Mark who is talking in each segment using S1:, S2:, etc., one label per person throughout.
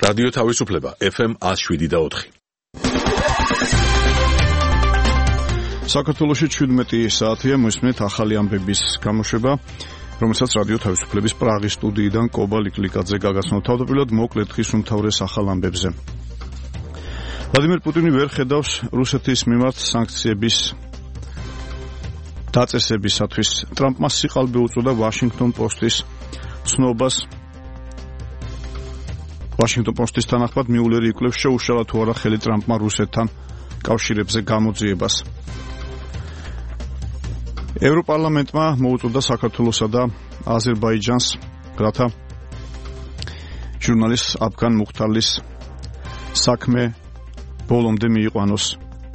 S1: რადიო თავისუფლება FM 107.4.
S2: საქართველოში 17 საათია მოსმენთ ახალი ამბების გამოშვება, რომელსაც რადიო თავისუფლების პრაღის სტუდიიდან კობა ლიკლიკაძე გაგაცნობს. თავდაპირველად მოკლედ ხის უმთავრეს ახალ ამბებზე. ვლადიმერ პუტინი ვერ ხედავს რუსეთის მიმართ სანქციების დაწესებისათვის. ტრამპმა სიყალბე უწოდა ვაშინგტონ პოსტის ცნობას. ვაშინგტონ პოსტის თანახმად მიულერი იკვლევს შეუშალა თუ არა ხელი ტრამპმა რუსეთთან კავშირებზე გამოძიებას. ევროპარლამენტმა მოუწოდა საქართველოსა და აზერბაიჯანს, რათა ჟურნალისტ აფგან მუხთარლის საქმე ბოლომდე მიიყვანოს.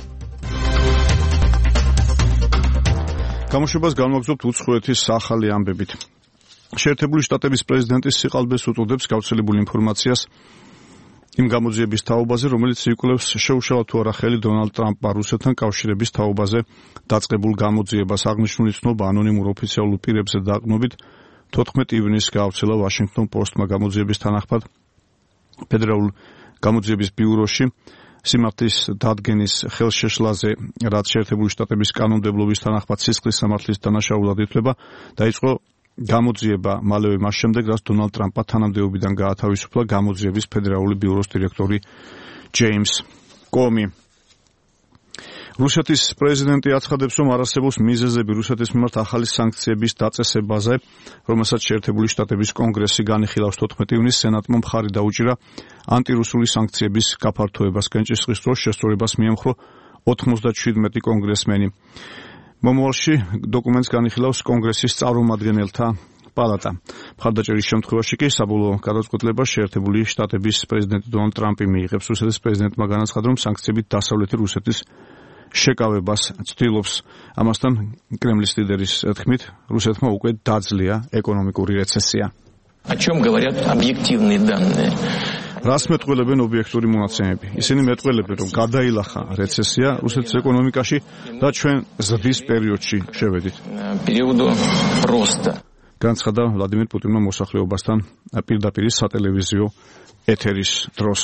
S2: გამოშვებას განვაგრძობთ უცხოეთის ახალი ამბებით. შეერთებული შტატების პრეზიდენტის სიყალბეს უწოდებს გავრცელებულ ინფორმაციას იმ გამოძიების თაობაზე, რომელიც იკვლევს შეუშალა თუ არა ხელი დონალდ ტრამპმა რუსეთთან კავშირების თაობაზე დაწყებულ გამოძიებას. აღნიშნული ცნობა ანონიმურ ოფიციალურ პირებზე დაყრდნობით 14 ივნისს გაავრცელა ვაშინგტონ პოსტმა. გამოძიების თანახმად ფედერალურ გამოძიების ბიუროში სიმართლის დადგენის ხელშეშლაზე, რაც შეერთებული შტატების კანონმდებლობის თანახმად სისხლის სამართლის დანაშაულად ითვლება, დაიწყო გამოძიება მალევე მას შემდეგ, რაც დონალდ ტრამპმა თანამდებობიდან გაათავისუფლა გამოძიების ფედერალური ბიუროს დირექტორი ჯეიმს კომი. რუსეთის პრეზიდენტი აცხადებს, რომ არ არსებობს მიზეზები რუსეთის მიმართ ახალი სანქციების დაწესებაზე, რომელსაც შეერთებული შტატების კონგრესი განიხილავს. 14 ივნისს სენატმა მხარი დაუჭირა ანტირუსული სანქციების გაფართოებას. კენჭისყრის დროს შესწორებას მიემხრო 97 კონგრესმენი. მომავალში დოკუმენტს განიხილავს კონგრესის წარმომადგენელთა პალატა. მხარდაჭერის შემთხვევაში კი საბოლოო გადაწყვეტილებას შეერთებული შტატების პრეზიდენტი დონალდ ტრამპი მიიღებს. რუსეთის პრეზიდენტმა განაცხადა, რომ სანქციებით დასავლეთი რუსეთის შეკავებას ცდილობს. ამასთან კრემლის ლიდერის თქმით, რუსეთმა უკვე დაძლია ეკონომიკური რეცესია.
S3: О чем говорят объективные данные?
S2: რას მეტყველებენ ობიექტური მონაცემები? ისინი მეტყველებენ, რომ გადაილახა რეცესია რუსეთის ეკონომიკაში და ჩვენ ზრდის პერიოდში შევედით.
S3: Периоду роста.
S2: განცხადა ვლადიმერ პუტინმა მოსახლეობასთან პირდაპირ სატელევიზიო ეთერის დროს.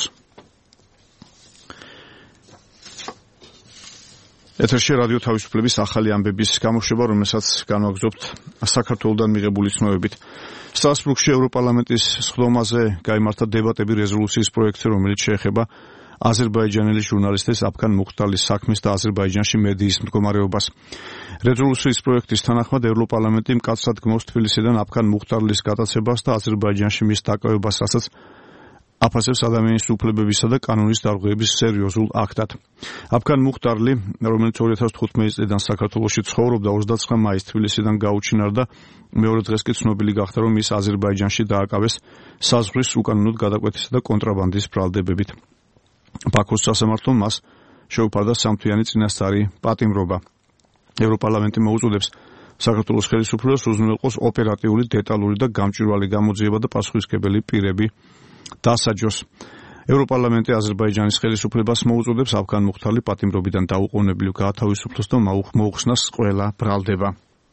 S2: ეთერში რადიო თავისუფლების ახალი ამბების გამოშვება, რომელსაც განვაგრძობთ საქართველოსთან მიღებული ცნობებით. სტრასბურგში ევროპარლამენტის სხდომაზე გაიმართა დებატები რეზოლუციის პროექტზე, რომელიც შეეხება აზერბაიჯანელი ჟურნალისტის აფგან მუხთარლის საქმეს და აზერბაიჯანში მედიის მდგომარეობას. რეზოლუციის პროექტის თანახმად ევროპარლამენტი მკაცრად გმობს თბილისიდან აფგან მუხთარლის გატაცებას და აზერბაიჯანში მის დაკავებას, რასაც აფასებს ადამიანის უფლებებისა და კანონის დარღვევების სერიოზულ აქტად. აფგან მუხთარლი, რომელიც 2015 წლიდან საქართველოში ცხოვრობდა, 29 მაისს თბილისიდან გაუჩინარდა. მეორე დღეს კი ცნობილი გახდა, რომ ის აზერბაიჯანში დააკავეს საზღვრის უკანონოდ გადაკვეთისა და კონტრაბანდის ბრალდებებით. ბაქოს სასამართლომ მას შეუფარდა სამთვიანი წინასწარი პატიმრობა. ევროპარლამენტი მოუწოდებს საქართველოს ხელისუფლებას უზრუნველყოს ოპერატიული, დეტალური და გამჭვირვალე გამოძიება და პასუხისმგებელი პირები დასაჯოს. ევროპარლამენტი აზერბაიჯანის ხელისუფლებას მოუწოდებს აფგან მუხთარლი პატიმრობიდან დაუყოვნებლივ გაათავისუფლოს და მოუხსნას ყველა ბრალდება.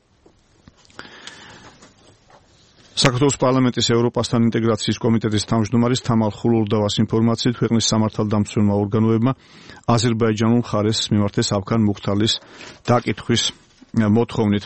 S2: საქართველოს პარლამენტის ევროპასთან ინტეგრაციის კომიტეტის თავმჯდომარის თამარ ხულურდავას ინფორმაციით, ქვეყნის სამართალდამცველმა ორგანოებმა აზერბაიჯანულ მხარეს მიმართეს აფგან მუხთარლის დაკითხვის მოთხოვნით.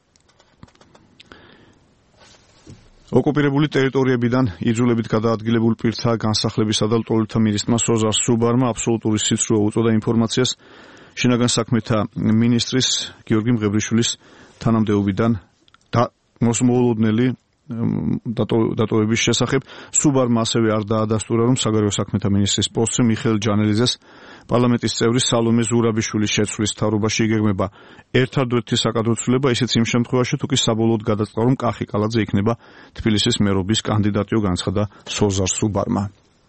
S2: ოკუპირებული ტერიტორიებიდან იძულებით გადაადგილებულ პირთა განსახლებისა და ლტოლვილთა მინისტრმა სოზარ სუბარმა აბსოლუტური სიცრუე უწოდა ინფორმაციას შინაგან საქმეთა მინისტრის გიორგი მღებრიშვილის თანამდებობიდან მოსმოულოდნელი დატოვების შესახებ. სუბარმა ასევე არ დაადასტურა, რომ საგარეო საქმეთა მინისტრის პოსტზე მიხეილ ჯანელიძეს პარლამენტის წევრი სალომე ზურაბიშვილის შეცვლის მთავრობაში იგეგმება ერთადერთი საკადროცვლილება, ისიც იმ შემთხვევაში, თუ კი საბოლოოდ გადაწყდა, რომ კახი კალაძე იქნება თბილისის მერობის კანდიდატი, განცხადა სოზარ სუბარმა.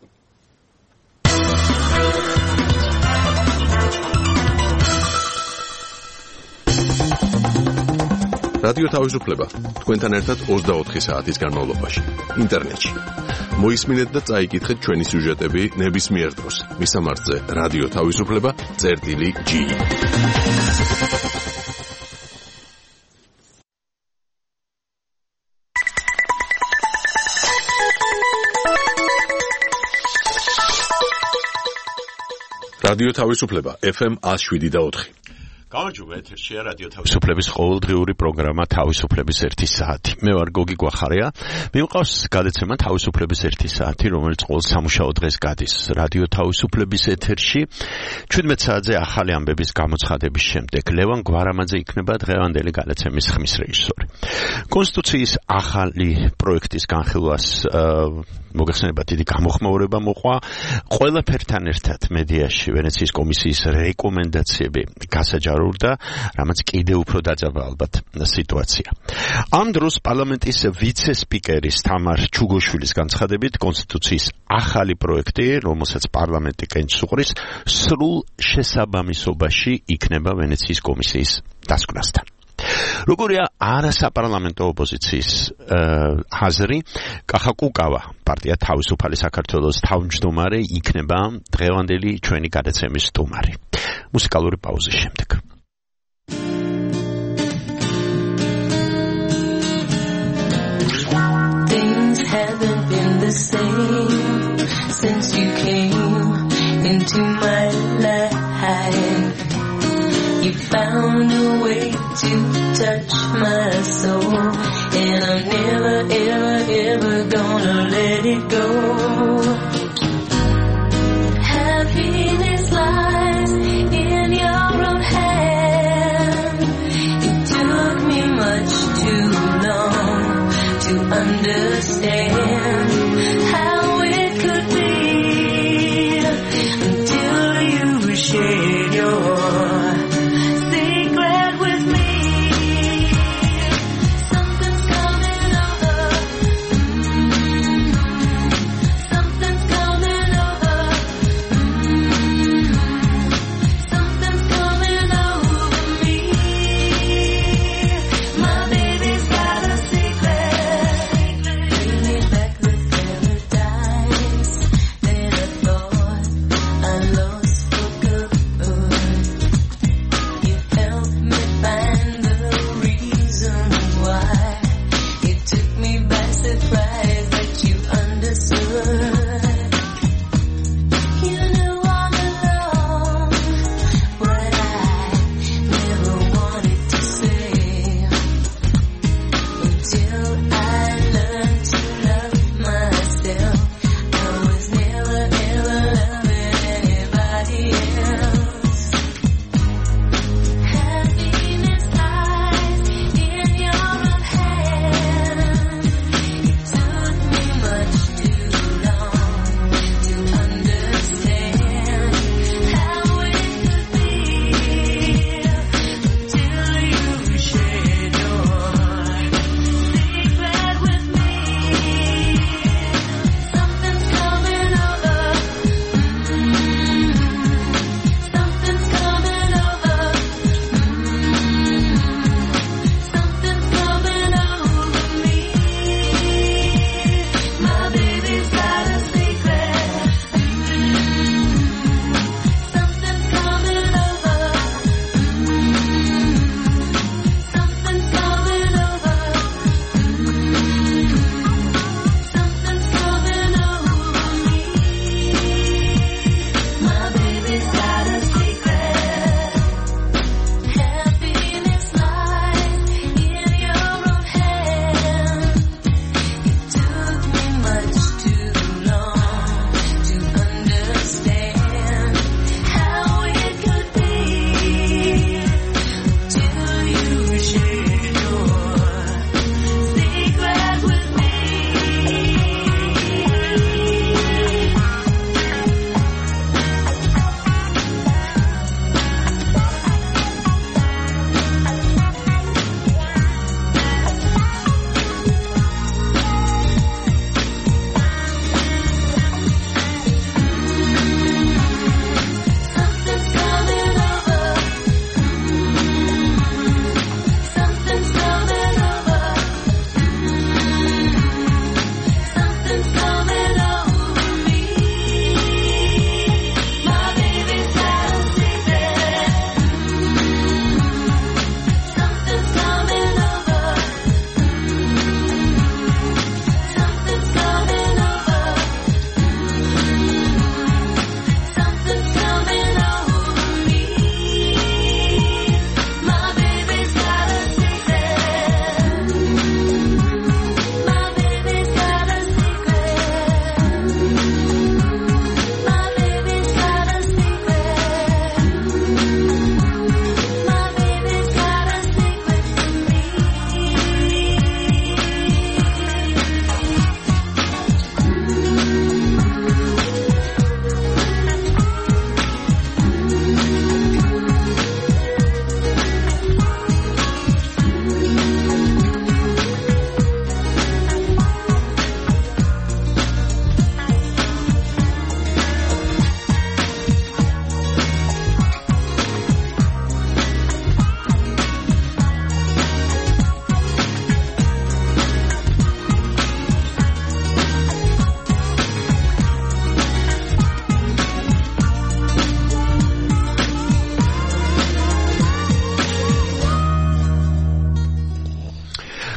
S1: რადიო თავისუფლება თქვენთან ერთად 24 საათის განმავლობაში ინტერნეტში. მოისმინეთ და წაიკითხეთ ჩვენი სიუჟეტები ნებისმიერ დროს. მისამართზე რადიო თავისუფლება.gi. რადიო თავისუფლება FM 107.4.
S4: გამარჯობა, ეთერშია რადიო თავისუფლების ყოველდღიური პროგრამა თავისუფლების 1 საათი. მე ვარ გოგი გვახარია. მივყავს გადაცემა თავისუფლების 1 საათი, რომელიც ყოველ სამუშაო დღეს გადის რადიო თავისუფლების ეთერში. 17 საათზე ახალი ამბების გამოცხადების შემდეგ ლევან გვარამაძე იქნება დღევანდელი გადაცემის ხმის რეჟისორი. კონსტიტუციის ახალი პროექტის განხილვას მოგეხსენება დიდი გამოხმაურება მოყვა. ყველაფერთან ერთად მედიაში ვენეციის კომისიის რეკომენდაციები გასაჯარურდა, რამაც კიდევ უფრო დაძაბა ალბათ სიტუაცია. ამ დროს პარლამენტის ვიცე-სპიკერის თამარ ჩუგოშვილის განცხადებით კონსტიტუციის ახალი პროექტი, რომელსაც პარლამენტი კენჭს უყრის, სრულ შესაბამისობაში იქნება ვენეციის კომისიის დასკვნასთან. როგორია არასაპარლამენტო ოპოზიციის აზრი, კახა კუკავა, პარტია თავისუფალი საქართველოს თავმჯდომარე იქნება დღევანდელი ჩვენი გადაცემის სტუმარი. მუსიკალური პაუზის შემდეგ.
S5: Things haven't been the same since you came into my life. You found a way to touch my soul, and I'm never, ever, ever gonna let it go. Happiness lies in your own hand. It took me much too long to understand how it could be until you shared your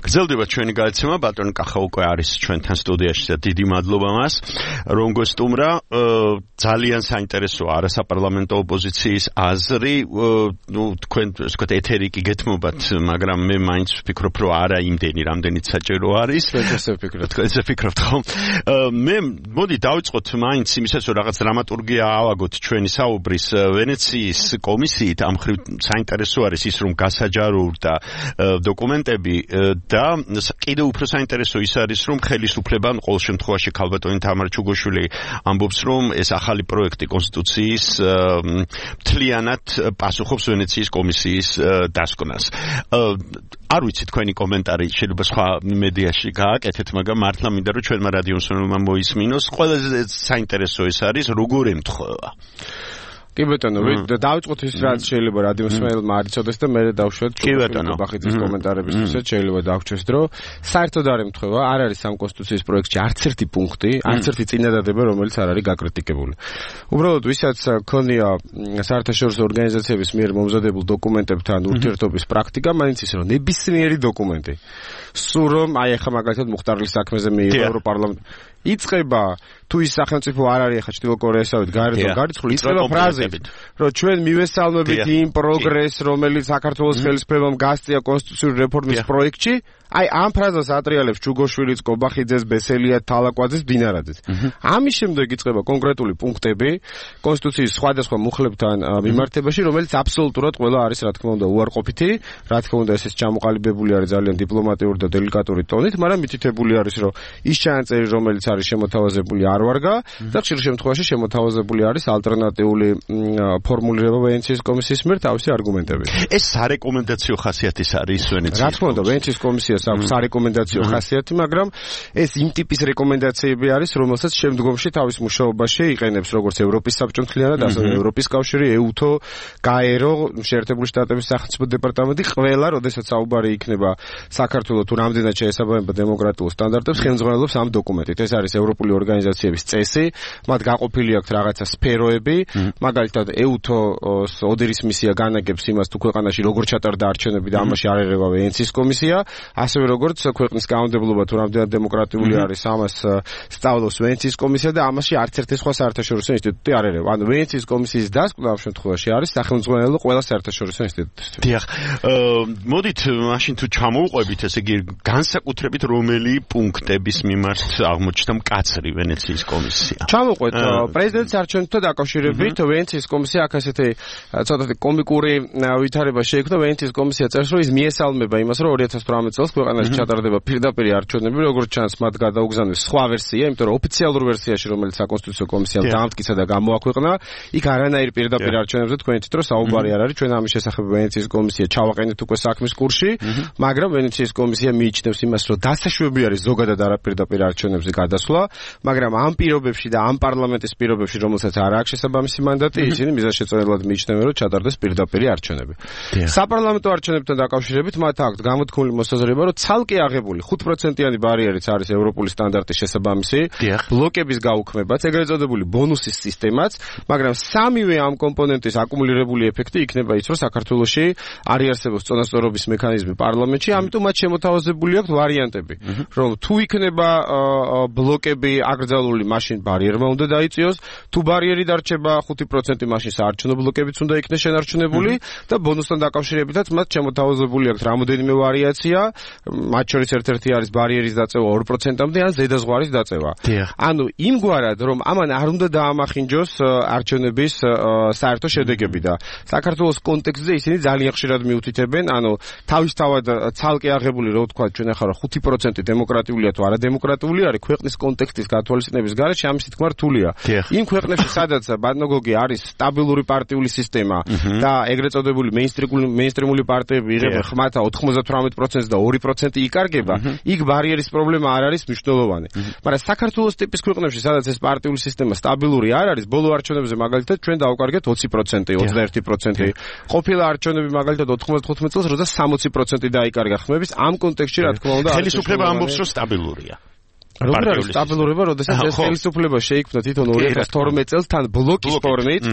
S4: გრძელდება ჩვენი გადაცემა, ბატონი კახა უკვე არის ჩვენთან სტუდიაში და დიდი მადლობა მას, რომ გესტუმრა. ძალიან საინტერესოა არასაპარლამენტო ოპოზიციის აზრი, თქვენ ასე ვთქვათ ეთერი კი გეთმობათ, მაგრამ მე მაინც ვფიქრობ, რომ არა იმდენი, რამდენიც საჭირო არის. თქვენზე ვფიქრობთ ხო? მე მოდი დავიწყოთ მაინც იმისაც, რომ რაღაც დრამატურგია ავაგოთ ჩვენი საუბრის. ვენეციის კომისიით ამ ხრივ საინტერესო არის ის, რომ გასაჯაროურდა დოკუმენტები და კიდევ უფრო საინტერესო ის არის, რომ ხელისუფლებამ ყოველ შემთხვევაში ქალბატონი თამარ ჩუგოშვილი ამბობს, რომ ეს ახალი პროექტი კონსტიტუციის მთლიანად პასუხობს ვენეციის კომისიის დასკვნას. არ ვიცი თქვენი კომენტარი, შეიძლება სხვა მედიაში გააკეთეთ, მაგრამ მართლა მინდა რომ ჩვენმა რადიო მსმენელმა მოისმინოს. ყველაზე საინტერესო ის არის, როგორ ემთხვევა.
S6: კი ბატონო, დავიწყოთ ის რაც შეიძლება რადიო მსმენელმა არ იცოდეს და მე დავშვათ ბახიძის კომენტარებისთვისაც შეიძლება დავჩეს დრო. საერთოდ არ ემთხვევა, არ არის ამ კონსტიტუციის პროექტში არც ერთი პუნქტი, არც ერთი წინადადება, რომელიც არ არის გაკრიტიკებული. უბრალოდ ვისაც ქონია საერთაშორისო ორგანიზაციების მიერ მომზადებულ დოკუმენტებთან ურთიერთობის პრაქტიკა, მაინც ის რომ ნებისმიერი დოკუმენტი სულ რომ აი ახლა მაგალითად მუხტარლის საქმეზე მიიღო ევროპარლამენტ იწყება თუ ის სახელმწიფო არ არის ახლა ჩრდილო კორეასავით გარიცხული იწყება ფრაზებით რომ ჩვენ მივესალმებით იმ პროგრესს რომელიც საქართველოს ხელისუფლებამ გასწია კონსტიტუციური რეფორმის პროექტში აი ამ ფრაზას ატრიალებს ჩუგოშვილიც, კობახიძეს, ბესელია, თალაკვაძეს, დინარაძეს. ამის შემდეგ იწყება კონკრეტული პუნქტები კონსტიტუციის სხვადასხვა მუხლებთან მიმართებაში, რომელიც აბსოლუტურად ყველა არის რა თქმა უნდა უარყოფითი, რა თქმა უნდა ეს ჩამოყალიბებული არის ძალიან დიპლომატიური და დელიკატური ტონით, მაგრამ მითითებული არის რომ ის ჩანაწერი რომელიც არის შემოთავაზებული არ ვარგა და ხშირ შემთხვევაში შემოთავაზებული არის ალტერნატიული ფორმულირება ვენეციის კომისიის მიერ თავისი არგუმენტებით.
S4: ეს სარეკომენდაციო ხასიათის არის ვენეციის.
S6: რა თქმა უნდა ვენეციის კომისიას აქვს სარეკომენდაციო ხასიათი, მაგრამ ეს იმ ტიპის რეკომენდაციები არის, რომელსაც შემდგომში თავის მუშაობაში იყენებს როგორც ევროპის საბჭო მთლიანად, ასევე ევროპის კავშირი, EUTO, GAERO, შეერთებული შტატების სახელმწიფო დეპარტამენტი, ყველა, როდესაც საუბარი იქნება საქართველოს თუ რამდენად შეესაბამება დემოკრატიულ სტანდარტებს, ხელმძღვანელობს ამ დოკუმენტით. ეს არის ევროპული ორგანიზაციების წესი, მათ გაყოფილი აქვს რაღაცა სფეროები, მაგალითად EUTO-ს ოდერის მისია განაგებს იმას თუ ქვეყანაში როგორ ჩატარდა არჩევნები და ამაში არ ერევა ვენეციის კომისია. ასევე როგორც ქვეყნის კანონმდებლობა თუ რამდენად დემოკრატიული არის, ამას სწავლობს ვენეციის კომისია და ამაში არც ერთი სხვა საერთაშორისო ინსტიტუტი არ ერევა. ანუ ვენეციის კომისიის დასკვნა ამ შემთხვევაში არის სახელმძღვანელო ყველა საერთაშორისო ინსტიტუტისთვის.
S4: დიახ. მოდით მაშინ თუ ჩამოვყვებით, ესე იგი განსაკუთრებით რომელი პუნქტების მიმართ აღმოჩნდა მკაცრი ვენეციის კომისია.
S6: ჩამოვყვეთ პრეზიდენტის არჩევნებთან დაკავშირებით ვენეციის კომისია აქ ასეთი ცოტათი კომიკური ვითარება შეიქმნა. ვენეციის კომისია წერს რომ ის მიესალმება იმას რომ 2018 წელს ქვეყანაში ჩატარდება პირდაპირ არჩევნები, როგორც ჩანს მათ გადაუგზავნეს სხვა ვერსია, იმიტომ რომ ოფიციალურ ვერსიაში რომელიც საკონსტიტუციო კომისიამ დაამტკიცა და გამოაქვეყნა, იქ არანაირ პირდაპირ არჩევნებზე თქვენ თვითონ საუბარი არ არის. ჩვენ ამის შესახებ ვენეციის კომისია ჩავაყენეთ უკვე საქმის კურსში, მაგრამ ვენეციის კომისია მიიჩნევს იმას, რომ დასაშვები არის ზოგადად არაპირდაპირ არჩევნებზე გადასვლა, მაგრამ ამ პირობებში და ამ პარლამენტის პირობებში, რომელსაც არ აქვს შესაბამისი მანდატი, ისინი მიზანშეწონებულად მიიჩნევენ, რომ ჩატარდეს პირდაპირი არჩევნები. საპარლამენტო არჩევნებთან დაკავშირებით მათ აქვს გამოთქმული მოსაზრება, რომ ცალკე აღებული 5%-იანი ბარიერიც არის ევროპული სტანდარტის შესაბამისი, ბლოკების გაუქმებაც, ეგრეთ წოდებული ბონუსის სისტემაც, მაგრამ სამივე ამ კომპონენტის აკუმულირებული ეფექტი იქნება ის, რომ საქართველოში არ იარსებობს წონასწორობის მექანიზმი პარლამენტში, ამიტომ მათ შემოთავაზებული აქვს ვარიანტები, რომ თუ იქნება ბლოკები აკრძალული, მაშინ ბარიერმა უნდა დაიწიოს, თუ ბარიერი დარჩება 5% მაშინ საარჩევნო ბლოკებიც უნდა იქნეს შენარჩუნებული და ბონუსთან დაკავშირებითაც მათ შემოთავაზებული აქვს რამოდენიმე ვარიაცია, მათ შორის ერთ-ერთი არის ბარიერის დაწევა 2%-მდე ან ზედაზღვარის დაწევა. ანუ იმგვარად რომ ამან არ უნდა დაამახინჯოს არჩევნების საერთო შედეგები და საქართველოს კონტექსტზე ისინი ძალიან ხშირად მიუთითებენ, ანუ თავისთავად ცალკე აღებული რო ვთქვა ჩვენ ახლა 5% დემოკრატიულია თუ არადემოკრატიული არის ქვეყნის კონტექსტის გათვალისწინების გარეშე ამის თქმა რთულია. იმ ქვეყნებში სადაც ბადნოგოგი არის სტაბილური პარტიული სისტემა და ეგრეთ წოდებული მეინსტრიმული პარტიები იღებენ ხმათა 98% და 2% იკარგება, იქ ბარიერის პრობლემა არ არის მნიშვნელოვანი. მაგრამ საქართველოს ტიპის ქვეყნებში, სადაც ეს პარტიული სისტემა სტაბილური არ არის, ბოლო არჩევნებზე მაგალითად ჩვენ დავუკარგეთ 20%, 21%. ყოფილა არჩევნები მაგალითად 95 წელს, როცა 60% დაიკარგა ხმების, ამ კონტექსტში რა თქმა უნდა
S4: ხელისუფლება ამბობს, რომ სტაბილურია.
S6: როგორ არის სტაბილურობა, როდესაც ეს ხელისუფლება შეიქმნა თვითონ 2012 წელს თან ბლოკის ფორმით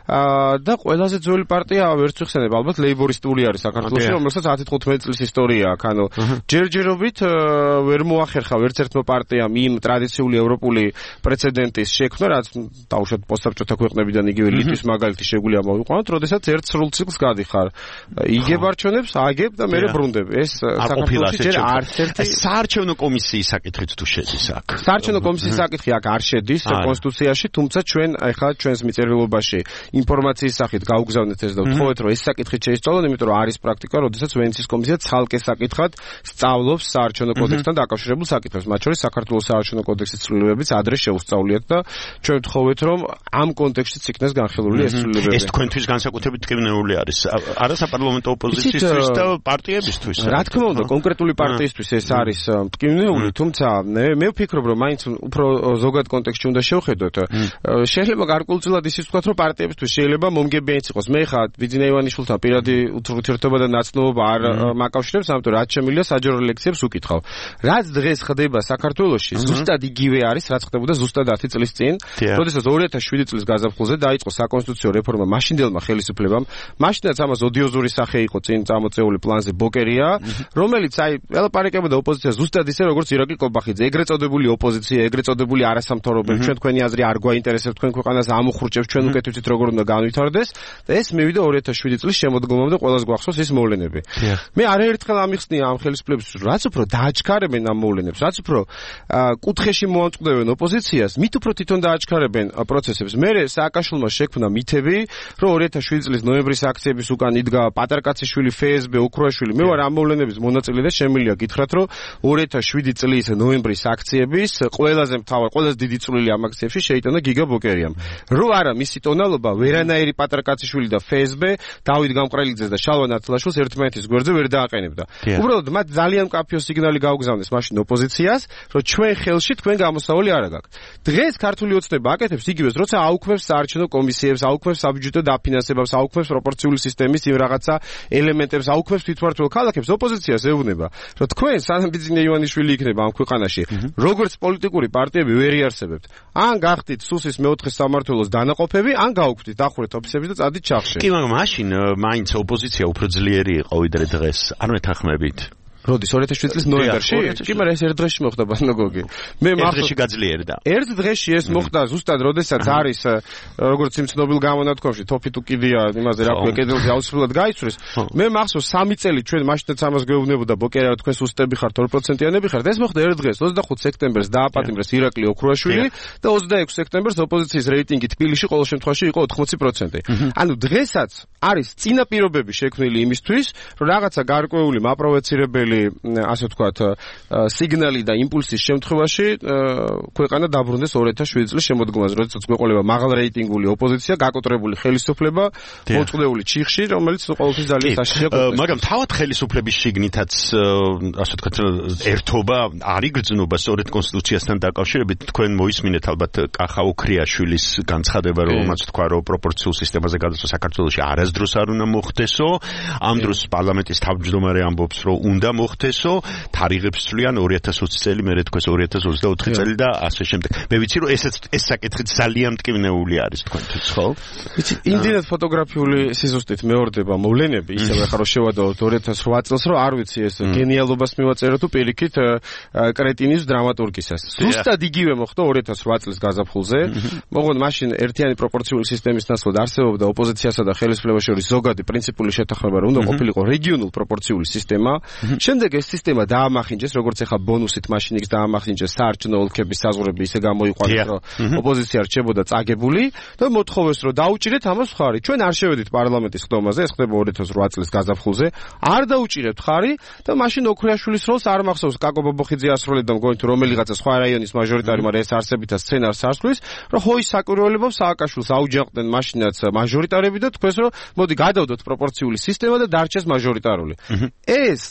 S6: და ყველაზე ძველი პარტია ვერც ვიხსენებ, ალბათ ლეიბორისტული არის საქართველოში, რომელსაც 10-15 წლის ისტორია აქვს. ანუ ჯერჯერობით ვერ მოახერხა ვერც ერთმა პარტიამ იმ ტრადიციული ევროპული პრეცედენტის შექმნა, რაც დაუშვათ პოსტსაბჭოთა ქვეყნებიდან იგივე ლიტვის მაგალითი შეგვიძლია მოვიყვანოთ, როდესაც ერთ სრულ ციკლს გადიხარ. იგებ არჩევნებს, აგებ და მერე ბრუნდებ. ეს საქართველოში ჯერ არც ერთი
S4: საარჩევნო კომისიის საკითხით თუ შედის აქ.
S6: საარჩევნო კომისიის საკითხი აქ არ შედის კონსტიტუციაში, თუმცა ჩვენ ახლა ჩვენს მიწერულობაში ინფორმაციის სახით გაუგზავნეთ ეს და ვთხოვეთ, რომ ეს საკითხი შეისწავლონ, იმიტომ რომ არის პრაქტიკა, როდესაც ვენეციის კომისია ცალკე საკითხად სწავლობს საარჩევნო კოდექსთან დაკავშირებულ საკითხებს, მათ შორის საქართველოს საარჩევნო კოდექსის ცვლილებებიც ადრე შეუსწავლიათ და ჩვენ ვთხოვეთ, რომ ამ კონტექსტშიც იქნეს განხილული ეს ცვლილებები.
S4: ეს თქვენთვის განსაკუთრებით ტკივნეული არის. არა საპარლამენტო ოპოზიციისთვის და პარტიებისთვის.
S6: რა თქმა უნდა, კონკრეტული პარტიისთვის ეს არის ტკივნეული, თუმცა მე ვფიქრობ, რომ მაინც უფრო ზოგად კონტექსტში უნდა შევხედოთ. შეიძლება გარკვეულწილად ისიც ვთქვათ, რომ პარტიებისთვის შეიძლება მომგებიანიც იყოს. მე ხა ბიძინა ივანიშვილთან პირადი ურთიერთობა და ნაცნობობა არ მაკავშირებს, ამიტომ რაც შემიძლია საჯარო ლექციებს ვუკითხავ. რაც დღეს ხდება საქართველოში, ზუსტად იგივე არის, რაც ხდებოდა ზუსტად 10 წლის წინ, როდესაც 2007 წლის გაზაფხულზე დაიწყო საკონსტიტუციო რეფორმა მაშინდელმა ხელისუფლებამ. მაშინაც ამას ოდიოზური სახე იყო წინ წამოწეული პლანზე ბოკერია, რომელიც ელაპარაკებოდა ოპოზიციას ზუსტად ისე, როგორც ირაკლი კობახიძე, ეგრეთ წოდებული ოპოზიცია, ეგრეთ წოდებული არასამთავრობო, ჩვენ თქვენი აზრი არ გვაინტერესებს, თქვენ ქვეყანას ამოხრუჭებს, ჩვენ უკეთ ვიცით როგორ უნდა განვითარდეს და ეს მივიდა 2007 წლის შემოდგომამდე ყველას გვახსოვს ეს მოვლენები. მე არაერთხელ ამიხსნია ამ ხელისუფლების, რაც უფრო დააჩქარებენ ამ მოვლენებს, რაც უფრო კუთხეში მოამწყდებენ ოპოზიციას, მით უფრო თვითონ დააჩქარებენ პროცესებს. მე სააკაშვილმა შექმნა მითები, რომ 2007 წლის ნოემბრის აქციების უკან იდგა პატარკაციშვილი, FSB, ოქროაშვილი. მე ვარ ამ მოვლენების მონაწილე და შემიძლია გითხრათ, რომ 2007 წლის ნოემბრის აქციების ყველაზე დიდი წვლილი ამ აქციებში შეიტანა გიგა ბოკერიამ. რო არა მისი ტონალობა, ვერანაირი პატარკაციშვილი და FSB დავით გამყრელიძეს და შალვა ნათლაშვილს ერთმანეთის გვერდზე ვერ დააყენებდა. უბრალოდ მათ ძალიან მკაფიო სიგნალი გაუგზავნეს მაშინ ოპოზიციას, რომ ჩვენ ხელში თქვენ გამოსავალი არ აქვს. დღეს ქართული ოცნება აკეთებს იგივეს, როცა აუქმებს საარჩევნო კომისიებს, აუქმებს საბიუჯეტო დაფინანსებას, აუქმებს პროპორციული სისტემის იმ რაღაცა ელემენტებს, აუქმებს თვითმმართველ ქალაქებს, ოპოზიციას ეუბნება, რომ თქვენ სანამ ბიძინა ივანიშვილი იქნება ამ ქვეყანაში, როგორც პოლიტიკური პარტიები ვერ იარსებებთ. ან გახდით სუსის მეოთხე სამმართველოს დანაყოფები, ან გაუქმდით დახურეთ ოფისები და წადით ჩახშე.
S4: კი, მაგრამ მაშინ მაინც ოპოზიცია უფრო ძლიერი იყო ვიდრე დღეს. არ მეთანხმებით?
S6: როდის 2007 წლის ნოემბერში? კი, მაგრამ ეს ერთ დღეში მოხდა ბანოგოგი. მე
S4: ერთ დღეში გაძლიერდა.
S6: ერთ დღეში ეს მოხდა ზუსტად, როდესაც არის როგორც იმ ცნობილ გამონათქვამში, თოფი თუ კიდია, იმაზე რა ქვია, კედელზე აუცილებლად გაიცვრის. მე მახსოვს 3 წელი ჩვენ მაშინაც ამას გვეუბნებოდა ბოკერია, თქვენ სუსტები ხართ, 2%-იანები ხართ. ეს მოხდა ერთ დღეს, 25 სექტემბერს დააპატიმრეს ირაკლი ოქროაშვილი და 26 სექტემბერს ოპოზიციის რეიტინგი თბილისში ყოველ შემთხვევაში იყო 80%. ანუ დღესაც არის წინა პირობები შექმნილი იმისთვის, რომ რაღაცა გარკვეული მაპროვოცირებელი ასე ვთქვათ, სიგნალი და იმპულსის შემთხვევაში ქვეყანა დაბრუნდეს 2007 წლის შემოდგომაზე, როდესაც გვეყოლება მაღალ რეიტინგული ოპოზიცია, გაკოტრებული ხელისუფლება, მოწყდეული ჩიხში, რომელიც ყოველთვის ძალიან საშიშია.
S4: მაგრამ თავად ხელისუფლების შიგნითაც ასე ვთქვათ, ერთობა არ იგრძნობა სწორედ კონსტიტუციასთან დაკავშირებით. თქვენ მოისმინეთ ალბათ კახა ოქრიაშვილის განცხადება, რომელმაც თქვა, რომ პროპორციულ სისტემაზე გადასვლა საქართველოში არასდროს არ უნდა მოხდესო. ამ დროს პარლამენტის თავმჯდომარე ამბობს, რომ უნდა მოხდესო, თარიღებს ცვლიან 2020 წელი, მერე თქვეს 2024 წელი და ასე შემდეგ. მე ვიცი, რომ ეს საკითხი ძალიან მტკივნეული არის თქვენთვის, ხო?
S6: ვიცი, იმდენად ფოტოგრაფიული სიზუსტით მეორდება მოვლენები, ისევ ახლა რომ შევადოთ 2008 წელს, რომ არ ვიცი ეს გენიალობას მივაწერო თუ პირიქით კრეტინის დრამატურგისას. ზუსტად იგივე მოხდა 2008 წლის გაზაფხულზე. მოგვიყვანთ მაშინ ერთიანი პროპორციული სისტემის ნაცვლად არსებობდა ოპოზიციასა და ხელისუფლებას შორის ზოგადი პრინციპული შეთანხმება, რომ უნდა ყოფილიყო რეგიონულ პროპორციული სისტემა. შემდეგ ეს სისტემა დაამახინჯეს, როგორც ახლა ბონუსით მაშინ იქ დაამახინჯეს საარჩევნო ოლქების საზღვრები, ისე გამოიყვანეს, რომ ოპოზიცია რჩებოდა წაგებული და მოთხოვეს, რომ დაუჭირეთ ამას ხარი. ჩვენ არ შევედით პარლამენტის ხდომაზე, ეს ხდება 2008 წლის გაზაფხულზე. არ დაუჭირებთ ხარი და მაშინ ოქრიაშვილის როლს არ მახსოვს, კაკო ბობოხიძე ასრულებდა მგონი თუ რომელიღაცა სხვა რაიონის მაჟორიტარი, მაგრამ ეს არსებითა სცენარს არსვლის, რომ ჰოის საკვირველებო სააკაშვილს აუჯანყდნენ მაშინაც მაჟორიტარები და თქვეს, რომ მოდი გადავდოთ პროპორციული სისტემა და დარჩეს მაჟორიტარული. ეს მე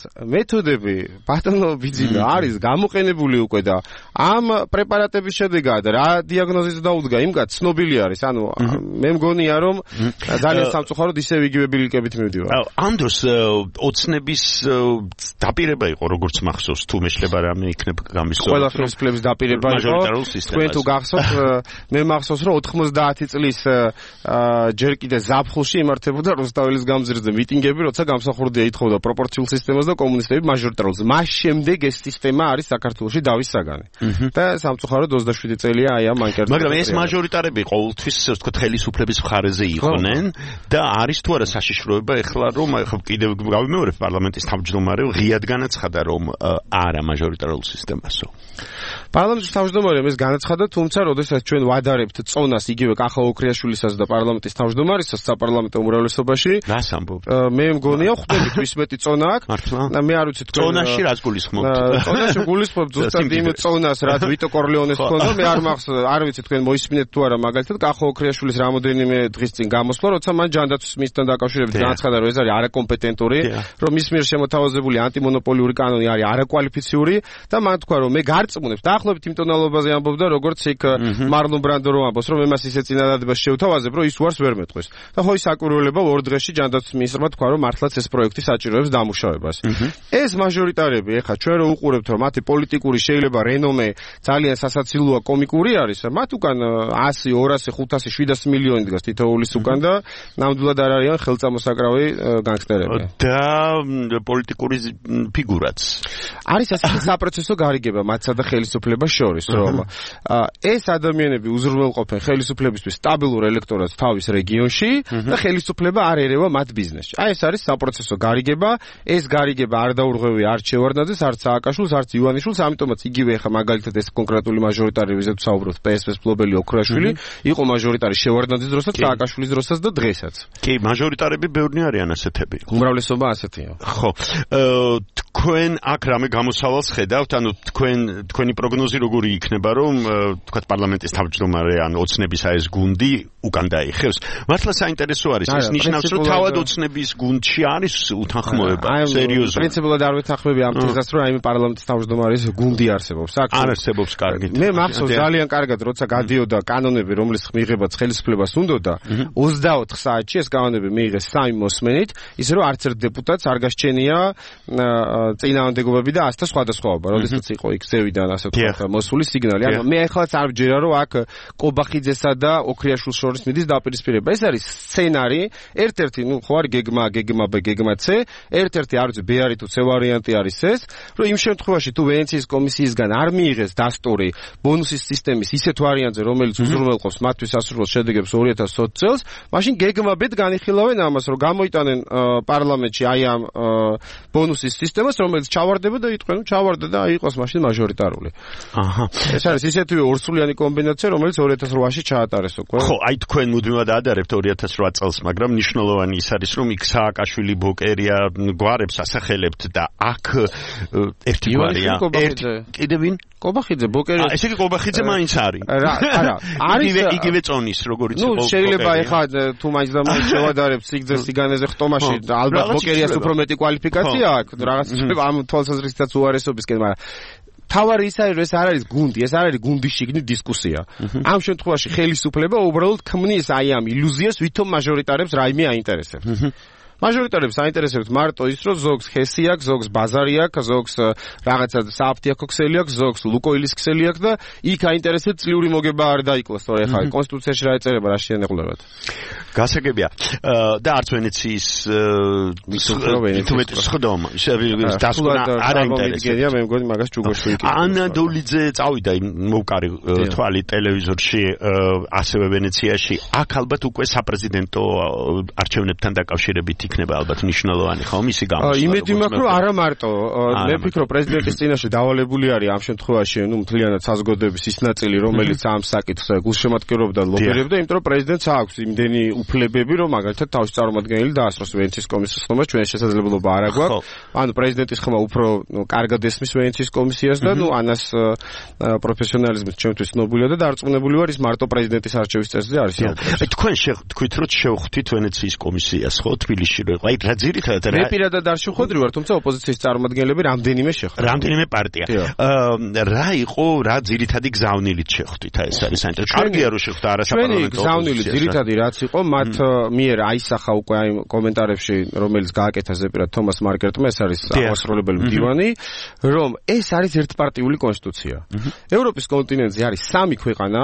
S6: მეთოდები ბატონო ბიძინა არის გამოყენებული უკვე და ამ პრეპარატების შედეგად რა დიაგნოზით დაუდგა იმგა ცნობილი არის ანუ მე მგონია რომ ძალიან სამწუხაროდ ისევ იგივე ბილიკებით მივდივარ
S4: ამ დროს ოცნების დაპირება იყო როგორც მახსოვს თუ მეშლება რამე იქნებ გამისწორებული
S6: ყველა ხელისუფლების დაპირება იყო თქვენ თუ გახსოვთ მე მახსოვს რომ 90 წლის ჯერ კიდე ზაფხულში იმართებოდა რუსთაველის გამზირზე მიტინგები როცა გამსახურდია ითხოვდა პროპორციულ სისტემას და კომუნისტები მაჟორიტარულს მას შემდეგ ეს სისტემა არის საქართველოში დავის საგანი და სამწუხაროდ 27 წელია აი ამ ანკერტ
S4: მაგრამ ეს მაჟორიტარები ყოველთვის ასე ვთქვათ ხელისუფლების მხარეზე იყვნენ და არის თუ არა საშიშროება ეხლა რომ კიდევ გავიმეორებ პარლამენტის თავმჯდომარე ღიად განაცხადა რომ არა მაჟორიტარულ სისტემასო
S6: პარლამენტის თავმჯდომარემ ეს განაცხადა თუმცა როდესაც ჩვენ ვადარებთ წონას იგივე კახა ოქრიაშვილისას და პარლამენტის თავმჯდომარისას საპარლამენტო უმრავლესობაში
S4: რას ამბობ
S6: მე მგონია ხვდებით ვის მეტი წონა აქვს და მე არ ვიცი თქვენ
S4: წონაში რას გულისხმობთ
S6: წონაში გულისხმობთ ზუსტად იმ წონას რაც ვიტო კორლეონეს ჰქონდა მე არ მახსოვს არ ვიცი თქვენ მოისმინეთ თუ არა მაგალითად კახა ოქრიაშვილის რამოდენიმე დღის წინ გამოსვლა როცა მან ჯანდაცვის მისთან დაკავშირებით განაცხადა რომ ეს არის არაკომპეტენტური რომ მის მიერ შემოთავაზებული ანტიმონოპოლიური კანონი არის არაკვალიფიციური და მან თქვა რომ მე გარწმუნებს დაახლოებით იმ ტონალობაზე ამბობდა როგორც იქ მარლონ ბრანდო რომ ამბობს რომ ემას ისე წინადადებას შევთავაზებ რომ ის უარს ვერ მეტყვის და ხო ის აკურველება ორ დღეში ჯანდაცვის მინისტრმა თქვა რომ მართლაც ეს პროექტი საჭიროებს დამუშავებას ეს მაჟორიტარები ეხა ჩვენ რო უყურებთ რომ მათი პოლიტიკური შეიძლება რენომე ძალიან სასაცილოა კომიკური არის მათ უკან 100 200 500 700 მილიონი დგას თითოეულის უკან და ნამდვილად არ არიან ხელწამოსაკრავი განგსტერები
S4: და პოლიტიკური ფიგურაც
S6: არის ასეთი საპროცესო გარიგება მათსა და ხელისუფლებას შორის რომ ეს ადამიანები უზრუნველყოფენ ხელისუფლებისთვის სტაბილურ ელექტორატს თავის რეგიონში და ხელისუფლება არ ერევა მათ ბიზნესში. აი ეს არის საპროცესო გარიგება, ეს გარიგება არ დაურღვევია არც შევარდნაძეს, არც სააკაშვილს, არც ივანიშვილს, ამიტომაც იგივე ახლა მაგალითად ეს კონკრეტული მაჟორიტარი ვიზეთ ვსაუბრობთ PSP-ს ფლობელი ოქრაშვილი, იყო მაჟორიტარი შევარდნაძის დროსაც, სააკაშვილის დროსაც და დღესაც.
S4: კი, მაჟორიტარები ბევრი არიან ასეთები.
S6: უმრავლესობა ასეთია.
S4: ხო. თქვენ აქ რამე გამოსავალს ხედავთ, ანუ თქვენი პროგნოზი როგორი იქნება, რომ თქვათ პარლამენტის თავმჯდომარე ან ოცნების ეს გუნდი უკან დაიხევს. მართლა საინტერესო არის. ეს ნიშნავს, რომ თავად ოცნების გუნდში არის უთანხმოება, სერიოზულად.
S6: პრინციპულად არ ვეთანხმები ამ თეზას, რომ აი პარლამენტის თავმჯდომარის გუნდი არსებობს.
S4: არ არსებობს კარგით.
S6: მე მახსოვს ძალიან კარგად, როცა გადიოდა კანონები, რომლის მიღებაც ხელისუფლებას უნდოდა, 24 საათში ეს კანონები მიიღეს 3 მოსმენით, ისე რომ არც ერთ დეპუტატს არ გასჩენია წინააღმდეგობები და ასთა სხვადასხვაობა, როდესაც იყო იქ ზევიდან ასე ვთქვათ მოსული სიგნალი. ანუ მე ახალაც არ ვჯერა, რომ აქ კობახიძესა და ოქრიაშვილს შორის მიდის დაპირისპირება. ეს არის სცენარი, ერთ-ერთი, ხო არის გეგმა B, გეგმა C, ერთ-ერთი არ ვიცი, B არის თუ C ვარიანტი არის ეს, რომ იმ შემთხვევაში თუ ვენეციის კომისიისგან არ მიიღეს დასტური ბონუსის სისტემის ისეთ ვარიანტზე, რომელიც უზრუნველყოფს მათთვის სასურველ შედეგებს 2020 წელს, მაშინ გეგმა B-თ განიხილავენ ამას, რომ გამოიტანენ პარლამენტში აი ამ ბონუსის სისტემას, რომელიც ჩავარდება და იტყვენ, ჩავარდა და იყოს მაშინ მაჟორიტარული. აჰა. ეს არის ისეთივე ორსულიანი კომბინაცია, რომელიც 2008-ში ჩაატარეს უკვე.
S4: ხო, აი თქვენ მუდმივად ადარებთ 2008 წელს, მაგრამ მნიშვნელოვანი ის არის, რომ იქ სააკაშვილი, ბოკერია გვარებს ასახელებთ და აქ ერთი გვარია. კიდე ვინ?
S6: კობახიძე, ბოკერია.
S4: ესე იგი კობახიძე მაინც არის.
S6: არა, არის
S4: იგივე წონის, როგორც
S6: იყო. ნუ შეიძლება ეხლა თუ მაინც და მაინც შევადარებ სიგძე სიგანეზე ხტომაში, ალბათ ბოკერიას უფრო მეტი კვალიფიკაცია აქვს, რაღაც ამ თვალსაზრისითაც უარესობისკენ, მაგრამ თავარი ის არის, რომ ეს არ არის გუნდი, ეს არ არის გუნდის შიგნით დისკუსია. ამ შემთხვევაში ხელისუფლება უბრალოდ ქმნის აი ამ ილუზიას, ვითომ მაჟორიტარებს რაიმე აინტერესებს. მაჟორიტარებს აინტერესებს მარტო ის, რომ ზოგს ჰესი აქვს, ზოგს ბაზარი აქვს, ზოგს რაღაცა საფთიაქო ქსელი აქვს, ზოგს ლუკოილის ქსელი აქვს და იქ აინტერესებს წლიური მოგება არ დაიკლოს, თორე ხა კონსტიტუციაში რა ეწერება, რა შეენებლებათ.
S4: გასაგებია. და არც ვენეციის თუმეტ სხდომა, დასკვნა არ აინტერესებს.
S6: მე მგონი მაგას ჯუგოში იქნება.
S4: ანა დოლიძე წავიდა მოვკარი თვალი ტელევიზორში, ასევე ვენეციაში. აქ ალბათ უკვე საპრეზიდენტო არჩევნებთან დაკავშირებით იქნება ალბათ მნიშვნელოვანი ხო მისი გამოსვლა.
S6: იმედი მაქვს რომ არა მარტო, მე ვფიქრობ პრეზიდენტის წინაშე დავალებული არის ამ შემთხვევაში, ნუ მთლიანად საზოგადოების ის ნაწილი, რომელიც ამ საკითხს გულშემატკივრობდა და ლობირებდა, იმიტომ რომ პრეზიდენტს აქვს იმდენი უფლებები, რომ მაგალითად თავის წარმომადგენელი დაასრულოს ვენეციის კომისიის ხმას, ჩვენ შესაძლებლობა არ აქვს. ანუ პრეზიდენტის ხმა უფრო კარგად ესმის ვენეციის კომისიას და ნუ ანას პროფესიონალიზმით ჩემთვის ცნობილია და დარწმუნებული ვარ ის მარტო პრეზიდენტის არჩევის წესზე არის.
S4: თქვენ თქვით რომ შევხვდით ვენეციის კომისიას ხო თბილისში კავშირი იყო. აი რა ძირითადად
S6: მე პირადად არ შეხვედრი ვარ, თუმცა ოპოზიციის წარმომადგენლები რამდენიმე შეხვდა.
S4: რამდენიმე პარტია. რა იყო, რა ძირითადი გზავნილით შეხვდით? აი ეს არის საინტერესო. კარგია რომ შეხვდა არასაპარლამენტო ოპოზიცია. გზავნილი ძირითადი რაც იყო, მათ მიერ აისახა უკვე აი კომენტარებში, რომელიც გააკეთა ზეპირად თომას მარკერტმა, ეს არის აღმასრულებელი მდივანი, რომ ეს არის ერთპარტიული კონსტიტუცია. ევროპის კონტინენტზე არის 3 ქვეყანა,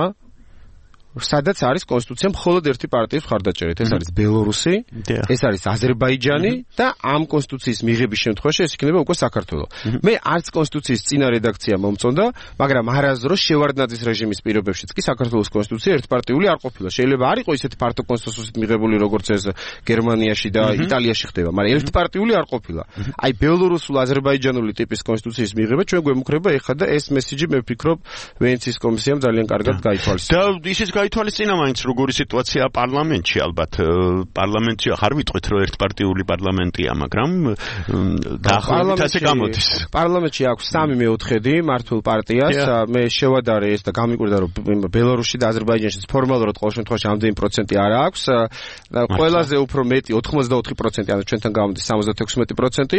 S4: სადაც არის კონსტიტუცია მხოლოდ ერთი პარტიის მხარდაჭერით. ეს არის ბელორუსი, ეს არის აზერბაიჯანი და ამ კონსტიტუციის მიღების შემთხვევაში ეს იქნება უკვე საქართველო. მე არც კონსტიტუციის წინა რედაქცია მომწონდა, მაგრამ არასდროს შევარდნაძის რეჟიმის პირობებშიც კი საქართველოს კონსტიტუცია ერთპარტიული არ ყოფილა. შეიძლება არ იყოს ისეთი ფართო კონსენსუსით მიღებული, როგორც ეს გერმანიაში და იტალიაში ხდება, მაგრამ ერთპარტიული არ ყოფილა. აი ბელორუსულ აზერბაიჯანული ტიპის კონსტიტუციის მიღება ჩვენ გვემუქრება ეხლა და ეს მესიჯი მე ვფიქრობ ვენეციის კომისიამ ძალიან კარგად გაითვალისწინა. და ისიც გაითვალისწინა მაინც როგორი სიტუაციაა პარლამენტში, ალბათ პარლამენტში არ ვიტყვით რომ ერთპარტიული პარლამენტია, მაგრამ დაახლოებით ასე გამოდის.
S6: პარლამენტში აქვს 3/4 მართულ პარტიას, მე შევადარე ეს და გამიკვირდა რომ ბელორუსში და აზერბაიჯანში ფორმალურად ყოველ შემთხვევაში ამდენი პროცენტი არ აქვს. ყველაზე უფრო მეტი 84%, ანუ ჩვენთან გამოდის 76%,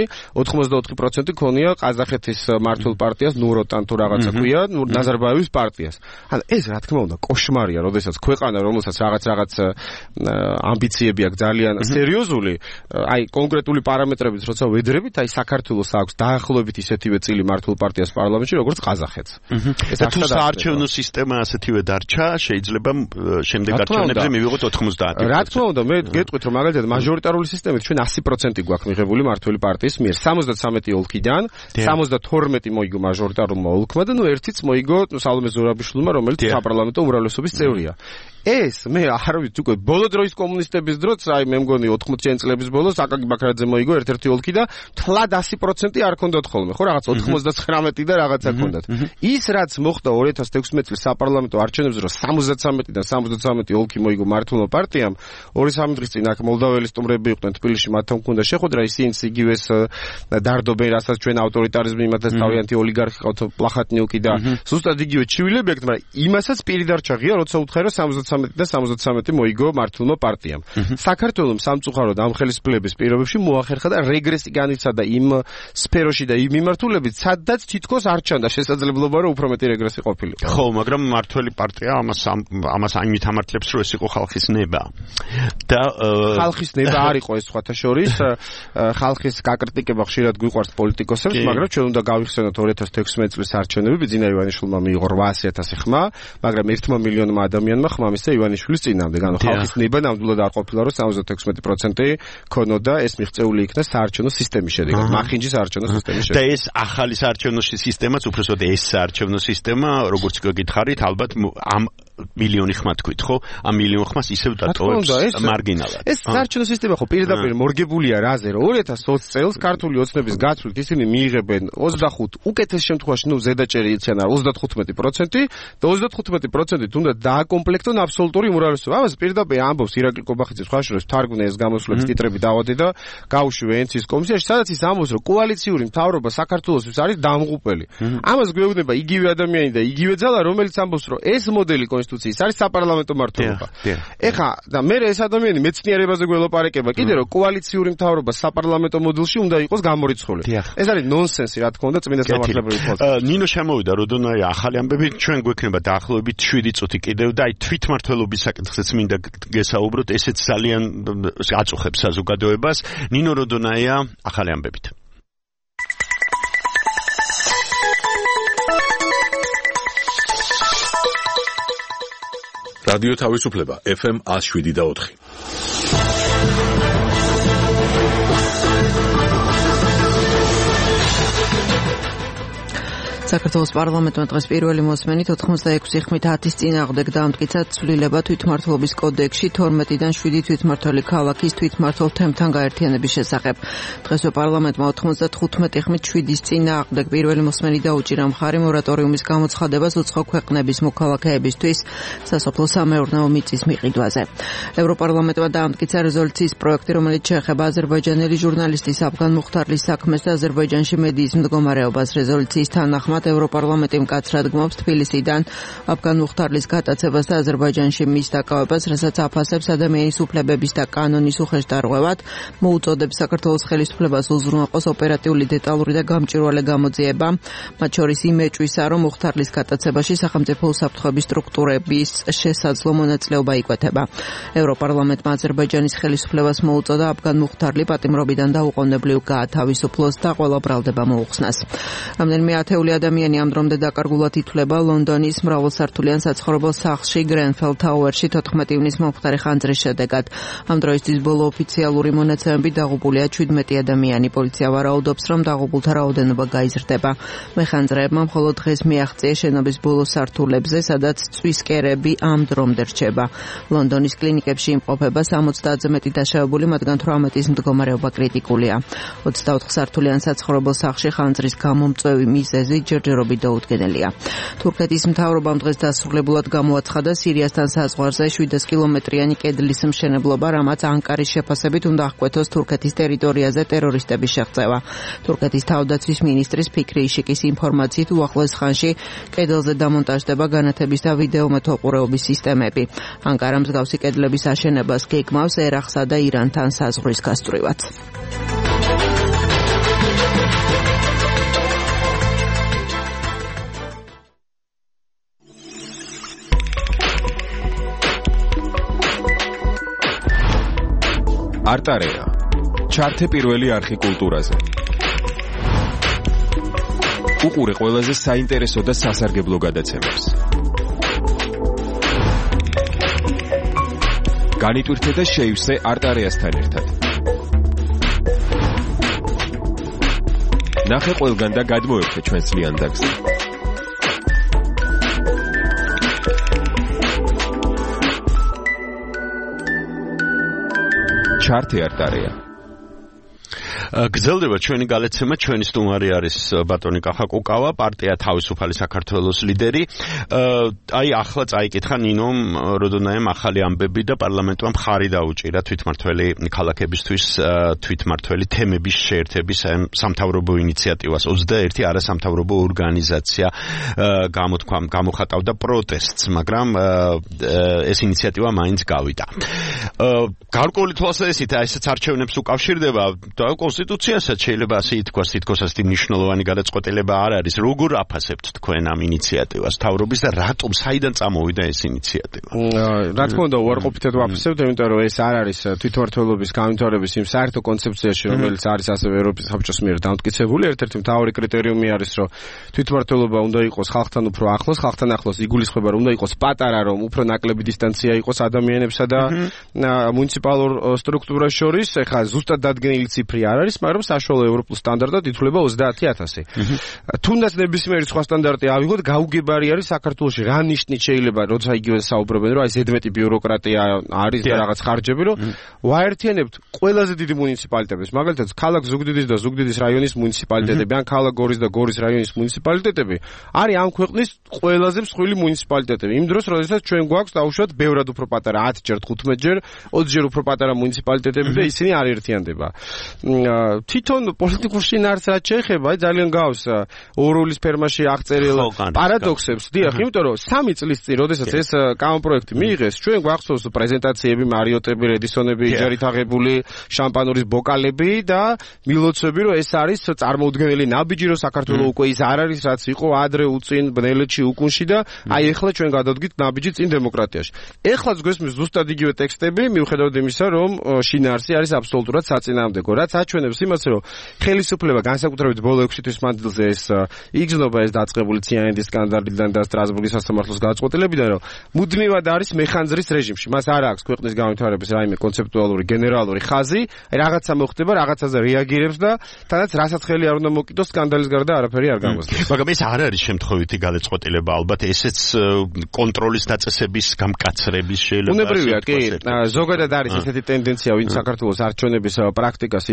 S6: 84% ქონია ყაზახეთის მართულ პარტიას, ნუროტან თუ რაღაცა ქვია, ნაზარბაევის პარტიას. ანუ ეს რა თქმა უნდა კოშმარია, როდესაც ქვეყანა, რომელსაც რაღაც ამბიციები აქვს ძალიან სერიოზული, აი კონკრეტული პარამეტრებით როცა ვედრებით, აი საქართველოს აქვს დაახლოებით ისეთივე წილი მართულ პარტიას პარლამენტში, როგორც ყაზახეთს.
S4: ეს თუ საარჩევნო სისტემა ასეთივე დარჩა, შეიძლება შემდეგ არჩევნებზე მივიღოთ 90%.
S6: რა თქმა უნდა, მე გეტყვით რომ მაგალითად მაჟორიტარული სისტემით ჩვენ 100% გვაქვს მიღებული მართული პარტიის მიერ 73 ოლქიდან, 72 მოიგო მაჟორიტარულმა ოლქმა და ნუ ერთიც მოიგო სალომე ზურაბიშვილმა, რომელიც საპარლამენტო უმრავლესობის წევრია. ეს მე არ ვიცი უკვე ბოლო დროის კომუნისტების დროც, აი მე მგონი 80-იანი წლების ბოლოს აკაკი ბაქრაძე მოიგო ერთ-ერთი ოლქი და თლად 100% არ ქონდათ ხოლმე, ხო რაღაც 99 და რაღაცა ქონდათ. ის რაც მოხდა 2016 წლის საპარლამენტო არჩევნებზე, რომ 73-დან 73 ოლქი მოიგო მართულმა პარტიამ, 2-3 დღის წინ აქ მოლდაველი სტუმრები იყვნენ თბილისში, მათთან მქონდა შეხვედრა, ისინიც იგივეს დარდობენ, რასაც ჩვენ ავტორიტარიზმი იმათაც თავიანთი ოლიგარქი ყავთ პლახატნიუკი და ზუსტად იგივე ჩივილები აქვთ, მაგრამ იმასაც პირიდარ ჩაღია, როცა უთხარ რომ 73 და 73 მოიგო მართულმა პარტიამ. საქართველოს სამწუხაროდ ამ ხელისუფლების პირობებში მოახერხა და რეგრესი განიცადა იმ სფეროში და იმ მიმართულებით, სადაც თითქოს არ ჩანდა შესაძლებლობა, რომ უფრო მეტი რეგრესი ყოფილიყო.
S4: ხო, მაგრამ მართველი პარტია ამას აიმით ამართლებს, რომ ეს იყო ხალხის ნება. და
S6: ხალხის ნება არ იყო ეს სხვათა შორის, ხალხის გაკრიტიკება ხშირად გვიყვარს პოლიტიკოსებს, მაგრამ ჩვენ უნდა გავიხსენოთ 2016 წლის არჩევნები, ბიძინა ივანიშვილმა მიიღო 800,000 ხმა, მაგრამ 1 მილიონმა ადამიანმა ხმა მისცა ივანიშვილის წინამდე. ანუ ხალხის ნება ნამდვილად არ ყოფილა, რომ 76% ქონოდა, ეს მიღწეული იქნა საარჩევნო სისტემის შედეგად, მახინჯის საარჩევნო სისტემის შედეგად.
S4: და ეს ახალი საარჩევნო სისტემაც, უბრალოდ ეს საარჩევნო სისტემა, როგორც გითხარით, ალბათ ამ მილიონი ხმა თქვით, ხო? ამ მილიონ ხმას ისევ დატოვებს მარგინალად.
S6: ეს საარჩევნო სისტემა ხო პირდაპირ მორგებულია რაზე, რომ 2020 წელს ქართული ოცნების გაცვლით ისინი მიიღებენ 25, უკეთეს შემთხვევაში, ნუ ზედაჭერი იციან 35% და 35% უნდა დააკომპლექტონ აბსოლუტური უმრავლესობა. ამას პირდაპირ ამბობს ირაკლი კობახიძე, სხვა შორის თარგმნე ეს გამოსვლების ტიტრები დავადე და გავუშვი ვენეციის კომისიაში, სადაც ის ამბობს, რომ კოალიციური მთავრობა საქართველოსთვის არის დამღუპელი. ამას გვეუბნება იგივე ადამიანი და იგივე ძალა, რომელიც ამბობს, რომ ეს მოდელი კონსტიტუციის არის საპარლამენტო მართლობა. ეხა და მე ეს ადამიანი მეცნიერებაზე გველაპარაკება კიდე რომ კოალიციური მთავრობა საპარლამენტო მოდელში უნდა იყოს გამორიცხული. ეს არის ნონსენსი, რა თქმა უნდა, წმინდა სამართლებრივი პოზიცია.
S4: ნინო შემოვიდა როდონაი ახალი ამბები, ჩვენ გვექნება დაახლოებით 7 წუთი კიდევ და აი თვითმმართველობის საკითხზეც მინდა გესაუბროთ, ესეც ძალიან აწუხებს საზოგადოებას. ნინო როდონაია ახალი ამბებით.
S1: რადიო თავისუფლება FM 107.4.
S7: საქართველოს პარლამენტმა დღეს პირველი მოსმენით 86 ხმით 10-ის წინააღმდეგ დაამტკიცა ცვლილება თვითმმართველობის კოდექსში 12-დან 7 თვითმმართველი ქალაქის თვითმმართველ თემთან გაერთიანების შესახებ. დღესვე პარლამენტმა 95 ხმით 7-ის წინააღმდეგ პირველი მოსმენით დაუჭირა მხარი მორატორიუმის გამოცხადებას უცხო ქვეყნების მოქალაქეებისთვის სასოფლო-სამეურნეო მიწის მიყიდვაზე. ევროპარლამენტმა დაამტკიცა რეზოლუციის პროექტი, რომელიც შეეხება აზერბაიჯანელი ჟურნალისტის აფგან მუხთარლის საქმეს და აზერბაიჯანში მედიის მდგომარეობას. რეზოლუციის თანახმად შესაბამისად ევროპარლამენტი მკაცრად გმობს თბილისიდან აფგან მუხთარლის გატაცებას და აზერბაიჯანში მის დაკავებას, რასაც აფასებს ადამიანის უფლებების და კანონის უხეშდარღვევად, მოუწოდებს საქართველოს ხელისუფლებას უზრუნველყოს ოპერატიული, დეტალური და გამჭვირვალე გამოძიება, მათ შორის იმ ეჭვისა, რომ მუხთარლის გატაცებაში სახელმწიფო უსაფრთხოების სტრუქტურების შესაძლო მონაწილეობა იკვეთება. ევროპარლამენტმა აზერბაიჯანის ხელისუფლებას მოუწოდა აფგან მუხთარლი პატიმრობიდან დაუყოვნებლივ გაათავისუფლოს და ყველა ბრალდება მოუხსნას. რამდენიმე ათეული ადამიანი ამ დრომდე დაკარგულად ითვლება ლონდონის მრავალსართულიან საცხოვრებელ სახლში Grenfell Tower-ში 14 ივნისს მომხდარი ხანძრის შედეგად. ამ დროისთვის ბოლო ოფიციალური მონაცემებით დაღუპულია 17 ადამიანი. პოლიცია ვარაუდობს, რომ დაღუპულთა რაოდენობა გაიზრდება. მეხანძრეებმა მხოლოდ დღეს მიაღწიეს შენობის ბოლო სართულებზე, სადაც წვის კერები ამ დრომდე რჩება. ლონდონის კლინიკებში იმყოფება 60-ზე მეტი დაშავებული, მათგან 18-ის მდგომარეობა კრიტიკულია. 24 სართულიან საცხოვრებელ სახლში ხანძრის გამომწვევი მიზეზი ჯერჯერობით დაუდგენელია. თურქეთის მთავრობამ დღეს დასრულებულად გამოაცხადა სირიასთან საზღვარზე 700 კილომეტრიანი კედლის მშენებლობა, რამაც ანკარის შეფასებით უნდა აღკვეთოს თურქეთის ტერიტორიაზე ტერორისტების შეღწევა. თურქეთის თავდაცვის მინისტრის ფიქრი იშიკის ინფორმაციით უახლოეს ხანში კედელზე დამონტაჟდება განათების და ვიდეო მეთვალყურეობის სისტემები. ანკარა მსგავსი კედლების აშენებას გეგმავს ერაყსა და ირანთან საზღვრის გასწვრივად.
S8: არტარეა. ჩართე პირველი არხი კულტურაზე. უყურე ყველაზე საინტერესო და სასარგებლო გადაცემებს. განიტვირთე და შეივსე არტარეასთან ერთად. ნახე ყველგან და გადმოერთე ჩვენს ლიანდაგზე. ჩართე არტარეა.
S4: გრძელდება ჩვენი გალეცემა, ჩვენი სტუმარი არის ბატონი კახაკუკავა, პარტია თავისუფალი საქართველოს ლიდერი. აი ახლა წაიკითხა ნინომ როდონაემ ახალი ამბები და პარლამენტმა მხარი დაუჭირა თვითმმართველი ქალაქებისთვის თვითმმართველი თემების შეერთების სამთავრობო ინიციატივას. 21 არასამთავრობო ორგანიზაცია გამოხატავდა პროტესტს, მაგრამ ეს ინიციატივა მაინც გავიდა. გარკვეული თვალსაზრისით ესეც არჩევნებს უკავშირდება და კონსტიტუციასაც შეიძლება ასე ითქვას, თითქოს ასეთი მნიშვნელოვანი გადაწყვეტილება არ არის. როგორ აფასებთ თქვენ ამ ინიციატივას თავრობის და რატომ საიდან წამოვიდა ეს ინიციატივა?
S6: რა თქმა უნდა, უარყოფითად ვაფასებთ, იმიტომ რომ ეს არ არის თვითმმართველობის განვითარების იმ საერთო კონცეფციაში, რომელიც არის ასევე ევროპის საბჭოს მიერ დამტკიცებული. ერთ-ერთი მთავარი კრიტერიუმი არის, რომ თვითმმართველობა უნდა იყოს ხალხთან უფრო ახლოს, ხალხთან ახლოს იგულისხმება, რომ უნდა იყოს პატარა, რომ უფრო ნაკლები დისტანცია იყოს ადამიანებსა და მუნიციპალურ სტრუქტურას შორის. ეხლა ზუსტად დადგენილი ციფრი არ არის, მაგრამ საშუალო ევროპულ სტანდარტად ითვლება 30,000. თუნდაც ნებისმიერი სხვა სტანდარტი ავიღოთ, გაუგებარი არის საქართველოში რა ნიშნით შეიძლება, როცა იგივე საუბრობენ, რომ აი ზედმეტი ბიუროკრატია არის და რაღაც ხარჯები, რომ ვაერთიანებთ ყველაზე დიდი მუნიციპალიტეტებს, მაგალითად ქალაქ ზუგდიდის და ზუგდიდის რაიონის მუნიციპალიტეტები, ან ქალაქ გორის და გორის რაიონის მუნიციპალიტეტები არის ამ ქვეყნის ყველაზე მსხვილი მუნიციპალიტეტები. იმ დროს, როდესაც ჩვენ გვაქვს დაუშვათ ბევრად უფრო პატარა 10 ჯერ 15 ჯერ 20 ჯერ უფრო პატარა მუნიციპალიტეტები და ისინი არ ერთიანდება. თვითონ პოლიტიკურ შინაარსს რაც შეეხება, ძალიან გავს ოროლის ფერმაში აღწერილ პარადოქსებს. დიახ, იმიტომ რომ 3 წლის წინ, როდესაც ეს კამპროექტი მიიღეს, ჩვენ გვახსოვს პრეზენტაციები, მარიოტები, რედისონები, იჯარით აღებული შამპანურის ბოკალები და მილოცები, რომ ეს არის წარმოუდგენელი ნაბიჯი, რომ საქართველოს უკვე ის არ არის, რაც იყო ადრე უწინ ბნელეთში უკუნში და აი ეხლა ჩვენ გადავდგით ნაბიჯი წინ დემოკრატიაში. ეხლაც გვესმის ზუსტად იგივე ტექსტები, მიუხედავად იმისა, რომ შინაარსი არის აბსოლუტურად საწინააღმდეგო. რაც აჩვენებს იმას, რომ ხელისუფლება განსაკუთრებით ბოლო 6 თვის მანძილზე ეს იგრძნობა ეს დაწყებული ციანიდის სკანდალიდან და სტრასბურგის სასამართლოს გადაწყვეტილებიდან, რომ მუდმივად არის მეხანძრის რეჟიმში. მას არ აქვს ქვეყნის განვითარების რაიმე კონცეპტუალური გენერალური ხაზი, რაღაცა მოხდება, რაღაცაზე რეაგირებს და თანაც რასაც ხელი არ უნდა მოკიდოს სკანდალის გარდა არაფერი არ გამოსდევს.
S4: მაგრამ ეს არ არის შემთხვევითი გადაწყვეტილება, ალბათ ესეც კონტროლის დაწესების გამკაცრების შეიძლება.
S6: უნებრივია, კი, ზოგადად არის ესეთი ტენდენცია, ვინც საქართველოს არჩევნების პრაქტიკას იცნობს, რომ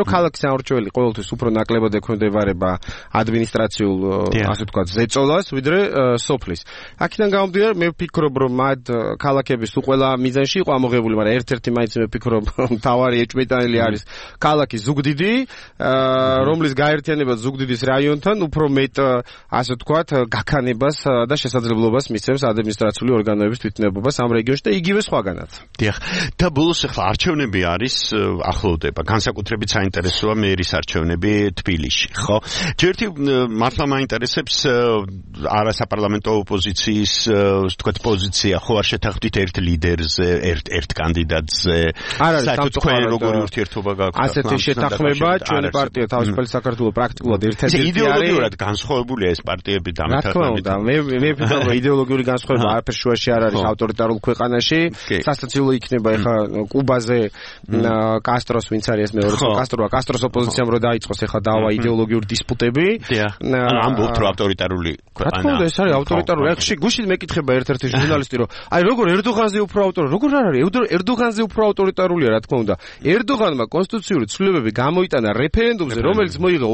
S6: რომ ქალაქის სამორჩეველი ყოველთვის უფრო ნაკლებად ექვემდებარება ადმინისტრაციულ ასე ვთქვათ ზეწოლას ვიდრე სოფლის. აქედან გამომდინარე მე ვფიქრობ რომ მათ ქალაქების თუ ყველა მიზანში იყო ამოღებული, მაგრამ ერთ-ერთი მაინც მე ვფიქრობ მთავარი ეჭვმიტანილი არის ქალაქის ზუგდიდი, რომლის გაერთიანება ზუგდიდის რაიონთან უფრო მეტ ასე ვთქვათ გაქანებას და შესაძლებლობას მისცემს ადმინისტრაციული ორგანოების თვითნებობას ამ რეგიონში და იგივე სხვაგანაც.
S4: დიახ. და ბოლოს ახლა არჩევნები არის ახლოვდება. განსაკუთრებით საინტერესოა მერის არჩევნები თბილისში, ხო? ჯერთი მართლა მაინტერესებს არასაპარლამენტო ოპოზიციის ვთქვათ პოზიცია, ხო არ შეთანხმდით ერთ ლიდერზე, ერთ კანდიდატზე? საერთოდ თქვენ როგორი ურთიერთობა გაქვთ?
S6: ასეთი შეთანხმება ჩვენი პარტია თავისუფალი საქართველო პრაქტიკულად ერთ-ერთი არის.
S4: იდეოლოგიურად განსხვავებულია ეს პარტიები დამთავრდა.
S6: მე ვფიქრობ რომ იდეოლოგიური განსხვავება არაფერ შუაში არ არის ავტორიტარულ ქვეყანაში. სასაცილო იქნება ეხა კუბაზე კასტროს ვინც არის ეს მეორე კასტროს ოპოზიციამ რო დაიწყოს ეხა დავა იდეოლოგიური დისპუტები.
S4: ამბობთ რომ ავტორიტარული ქვეყანა.
S6: რა თქმა უნდა ეს არის ავტორიტარული. ეხში გუშინ მეკითხება ერთ-ერთი ჟურნალისტი რომ აი როგორ ერდოღანზე უფრო როგორ არ არის ერდოღანზე უფრო ავტორიტარულია რა თქმა უნდა. ერდოღანმა კონსტიტუციური ცვლილებები გამოიტანა რეფერენდუმზე რომელიც მოიღო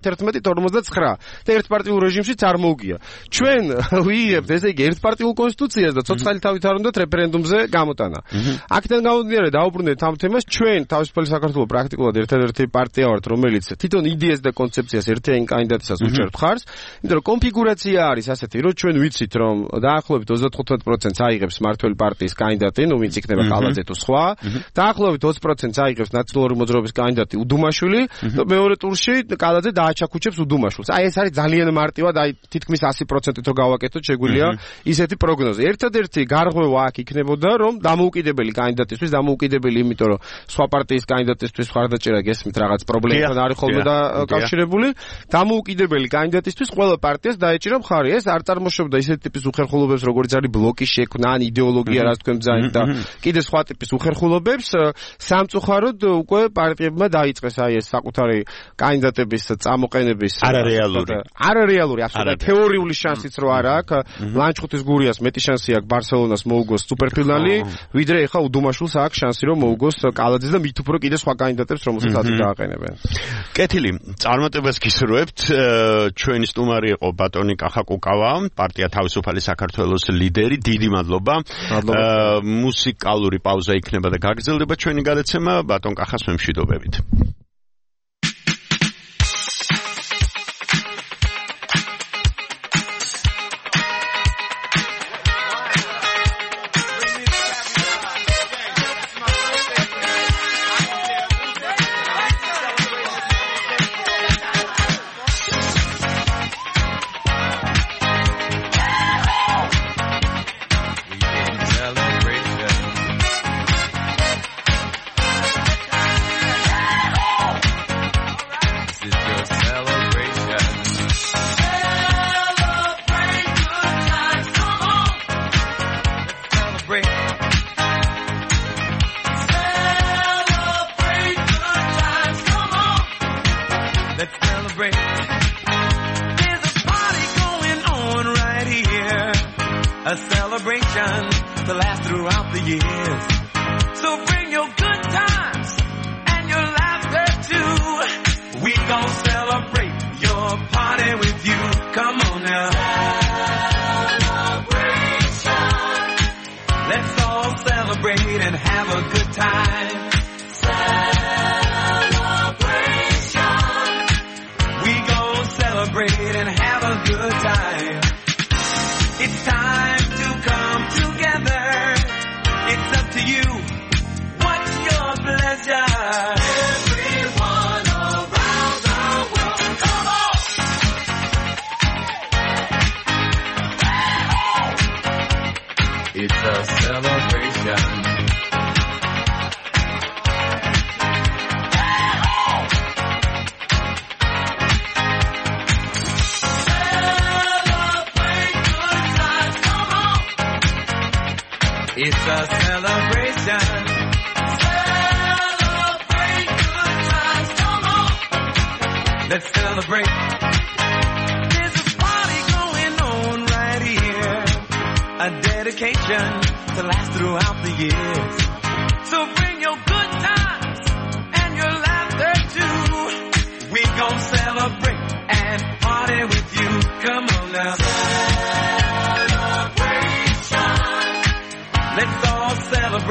S6: 51-59 და ერთპარტიულ რეჟიმშიც არ მოუგია. ჩვენ ვიიღებთ ესე იგი ერთპარტიულ კონსტიტუციას და ცოცხალი თავით არ უნდათ რეფერენდუმზე გამოტანა. აქედან გამომდინარე დაუბრუნდეთ ამ თემას, ჩვენ თავისუფალი საქართველო პრაქტიკულად ერთ-ერთი პარტია ვართ, რომელიც თვითონ იდეას და კონცეფციას ერთიანი კანდიდატისას უჭერთ ხარს, იმიტომ რომ კონფიგურაცია არის ასეთი, რომ ჩვენ ვიცით, რომ დაახლოებით 35%-ს აიღებს მართველი პარტიის კანდიდატი, ნუ ვინც იქნება ხალაძე თუ სხვა, დაახლოებით 20%-ს აიღებს ნაციონალური მოძრაობის კანდიდატი უდუმაშვილი და მეორე ტურში კალაძე დააჩაქუჩებს უდუმაშვილს. აი ეს არის ძალიან მარტივად, აი თითქმის 100%-ით რო გავაკეთოთ, შეგვიძლია ისეთი პროგნოზი. ერთადერთი გარღვევა აქ იქნებოდა, რომ დამოუკიდებელი კანდიდატისთვის, დამოუკიდებელი იმიტომ, რომ სხვა პარტიის კანდიდატისთვის მხარდაჭერა გესმით რაღაც პრობლემებთან არის ხოლმე დაკავშირებული, დამოუკიდებელი კანდიდატისთვის ყველა პარტიას დაეჭირა მხარი. ეს არ წარმოშობდა ისეთი ტიპის უხერხულობებს, როგორც არის ბლოკის შექმნა, ან იდეოლოგია, რაც თქვენ ბრძანეთ და კიდე სხვა ტიპის უხერხულობებს. სამწუხაროდ უკვე პარტიებმა დაიწყეს აი ეს საკუთარი კანდიდატების წამოყენების არარეალური აბსოლუტურად თეორიული შანსიც რო არ აქვს. ლანჩხუთის გურიას მეტი შანსი აქვს ბარსელონას მოუგოს სუპერფინალი, ვიდრე ეხა უდუმაშვილს აქვს შანსი რომ მოუგოს კალაძეს და მით უფრო კიდე სხვა კანდიდატებს რომელსაც აწი დააყენებენ.
S4: კეთილი, წარმატებას გისურვებთ. ჩვენი სტუმარი იყო ბატონი კახა კუკავა, პარტია თავისუფალი საქართველოს ლიდერი. დიდი მადლობა. მუსიკალური პაუზა იქნება და გაგრძელდება ჩვენი გადაცემა ბატონ კახას მემშვიდობებით.
S9: A celebration to last throughout the years. So bring your good times and your laughter too. We gon' celebrate your party with you. Come on now. Celebration. Let's all celebrate and have a good time. Celebration. We gon' celebrate and have a good time. It's time to come together. It's up to you. What's your pleasure? Everyone around the world, come on! It's a celebration. It's a celebration. Celebrate good times, come on. Let's celebrate. There's a party going on right here. A dedication to last throughout the years. So bring your good times and your laughter too.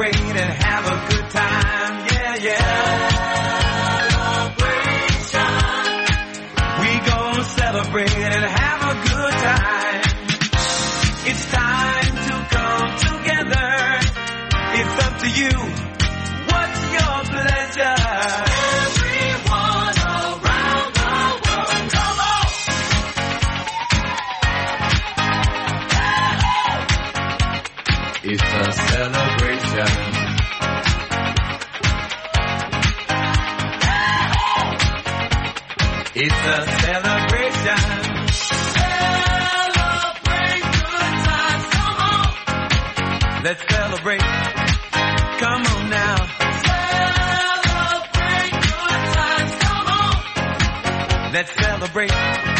S9: celebrate and have a good time. Yeah, yeah. We gonna celebrate and have a good time. It's time to come together. It's up to you. What's your pleasure? Everyone around the world, come on. It's a celebration. It's a celebration. Celebrate good times, come on. Let's celebrate. Come on now. Celebrate good times, come on. Let's celebrate.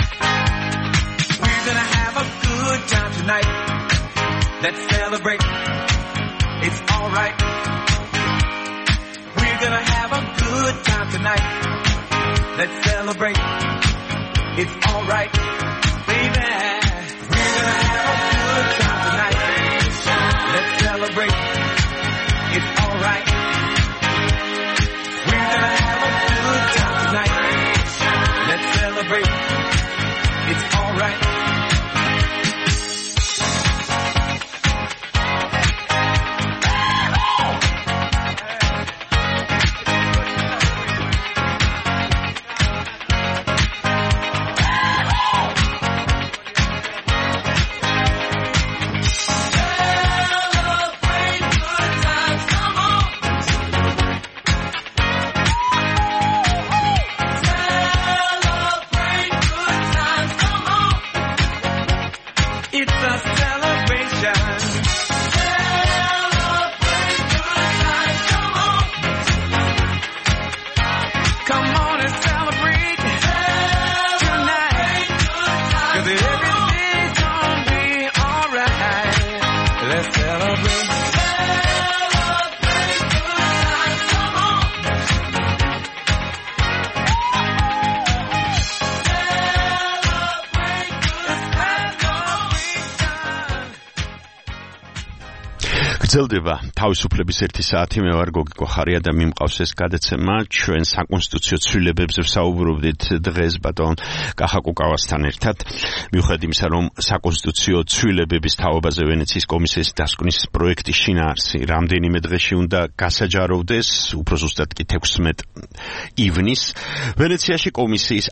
S9: We're gonna have a good time tonight. Let's celebrate. It's alright. We're gonna have a good time tonight. Let's celebrate. It's alright. Baby, we're gonna have a good time tonight. Let's celebrate. It's alright. We're gonna have a good time tonight. Let's celebrate. It's alright.
S4: გრძელდება თავისუფლების ერთი საათი. მე ვარ გოგი კოხარია და მიმყავს ეს გადაცემა. ჩვენ საკონსტიტუციო ცვლილებებზე ვსაუბრობდით დღეს ბატონ კახა კუკავასთან ერთად. მიუხედავად იმისა, რომ საკონსტიტუციო ცვლილებების თაობაზე ვენეციის კომისიის დასკვნის პროექტი შინაარსი რამდენიმე დღეში უნდა გასაჯაროვდეს, უფრო ზუსტად კი 16 ივნის, ვენეციაში კომისიის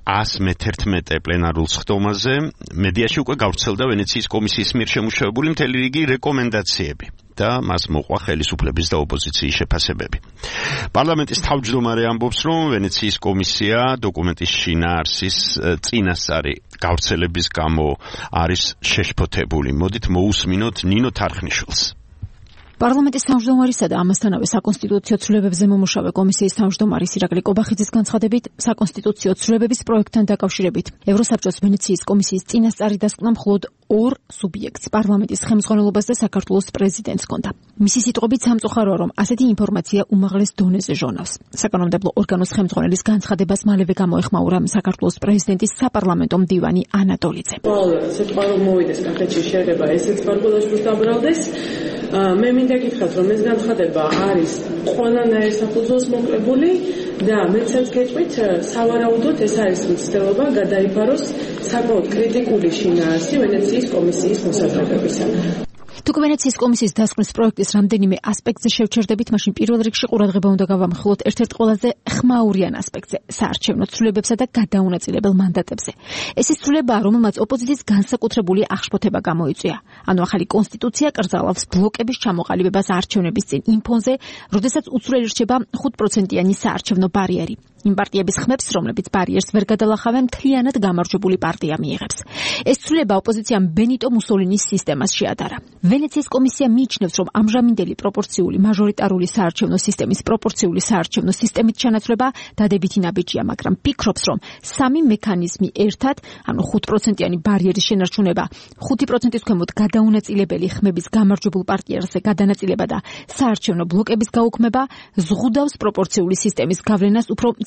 S4: 111 პლენარულ სხდომაზე მედიაში უკვე გავრცელდა ვენეციის კომისიის მიერ შემუშავებული მთელი რიგი რეკომენდაციები და მას მოყვა ხელისუფლების და ოპოზიციის შეფასებები. პარლამენტის თავმჯდომარე ამბობს, რომ ვენეციის კომისია დოკუმენტის შინაარსის წინასწარი გავრცელების გამო არის შეშფოთებული. მოდით მოусმინოთ ნინო თარხნიშვილს.
S10: პარლამენტის თავმჯდომარისა და ამასთანავე საკონსტიტუციო ცვლილებებზე მომუშავე კომისიის თავმჯდომარის ირაკლი კობახიძის განცხადებით, საკონსტიტუციო ცვლილებების პროექტთან დაკავშირებით ევროსაბჭოს ვენეციის კომისიის წინასწარი დასკვნა მხოლოდ ორ სუბიექტს, პარლამენტის ხელმძღვანელობას და საქართველოს პრეზიდენტს ჰქონდა. მისი სიტყვებით სამწუხაროა, რომ ასეთი ინფორმაცია უმაღლეს დონეზე ჟონავს. საკანონმდებლო ორგანოს ხელმძღვანელის განცხადებას მალევე გამოეხმაურა საქართველოს პრეზიდენტის საპარლამენტო მდივანი ანატოლიძე.
S11: სიტყვა რომ მოვიდეს კახეთში შეიძლება ესეც პარგოლაშვილს დაბრალდეს. მე მინდა გითხრათ, რომ ეს განცხადება არის ყველანაირ საფუძველს მოკლებული და მეცაც გეტყვით, სავარაუდოდ ეს არის მცდელობა გადაიფაროს საკმაოდ კრიტიკული შინაარსი ვენეციის კომისიის მოსაზრებებისა.
S10: თუ ვენეციის კომისიის დასკვნის პროექტის რამდენიმე ასპექტზე შევჩერდებით, მაშინ პირველ რიგში ყურადღება უნდა გავამხილოთ ერთ-ერთ ყველაზე ხმაურიან ასპექტზე, საარჩევნო ცვლილებებსა და გადაუნაწილებელ მანდატებზე. ეს ის ცვლილებაა, რომელმაც ოპოზიციის განსაკუთრებული აღშფოთება გამოიწვია. ანუ ახალი კონსტიტუცია კრძალავს ბლოკების ჩამოყალიბებას არჩევნების წინ იმ ფონზე, როდესაც უცვლელი რჩება 5%-იანი საარჩევნო ბარიერი. იმ პარტიების ხმებს, რომლებიც ბარიერს ვერ გადალახავენ, მთლიანად გამარჯვებული პარტია მიიღებს. ეს ცვლილება ოპოზიციამ ბენიტო მუსოლინის სისტემას შეადარა. ვენეციის კომისია მიიჩნევს, რომ ამჟამინდელი პროპორციული მაჟორიტარული საარჩევნო სისტემის პროპორციული საარჩევნო სისტემით ჩანაცვლება დადებითი ნაბიჯია, მაგრამ ფიქრობს, რომ სამი მექანიზმი ერთად, ანუ 5%-იანი ბარიერის შენარჩუნება, 5%-ის ქვემოთ გადაუნაწილებელი ხმების გამარჯვებულ პარტიაზე გადანაწილება და საარჩევნო ბლოკების გაუქმება ზღუდავს პროპორციული სისტემის გავლენას უფრო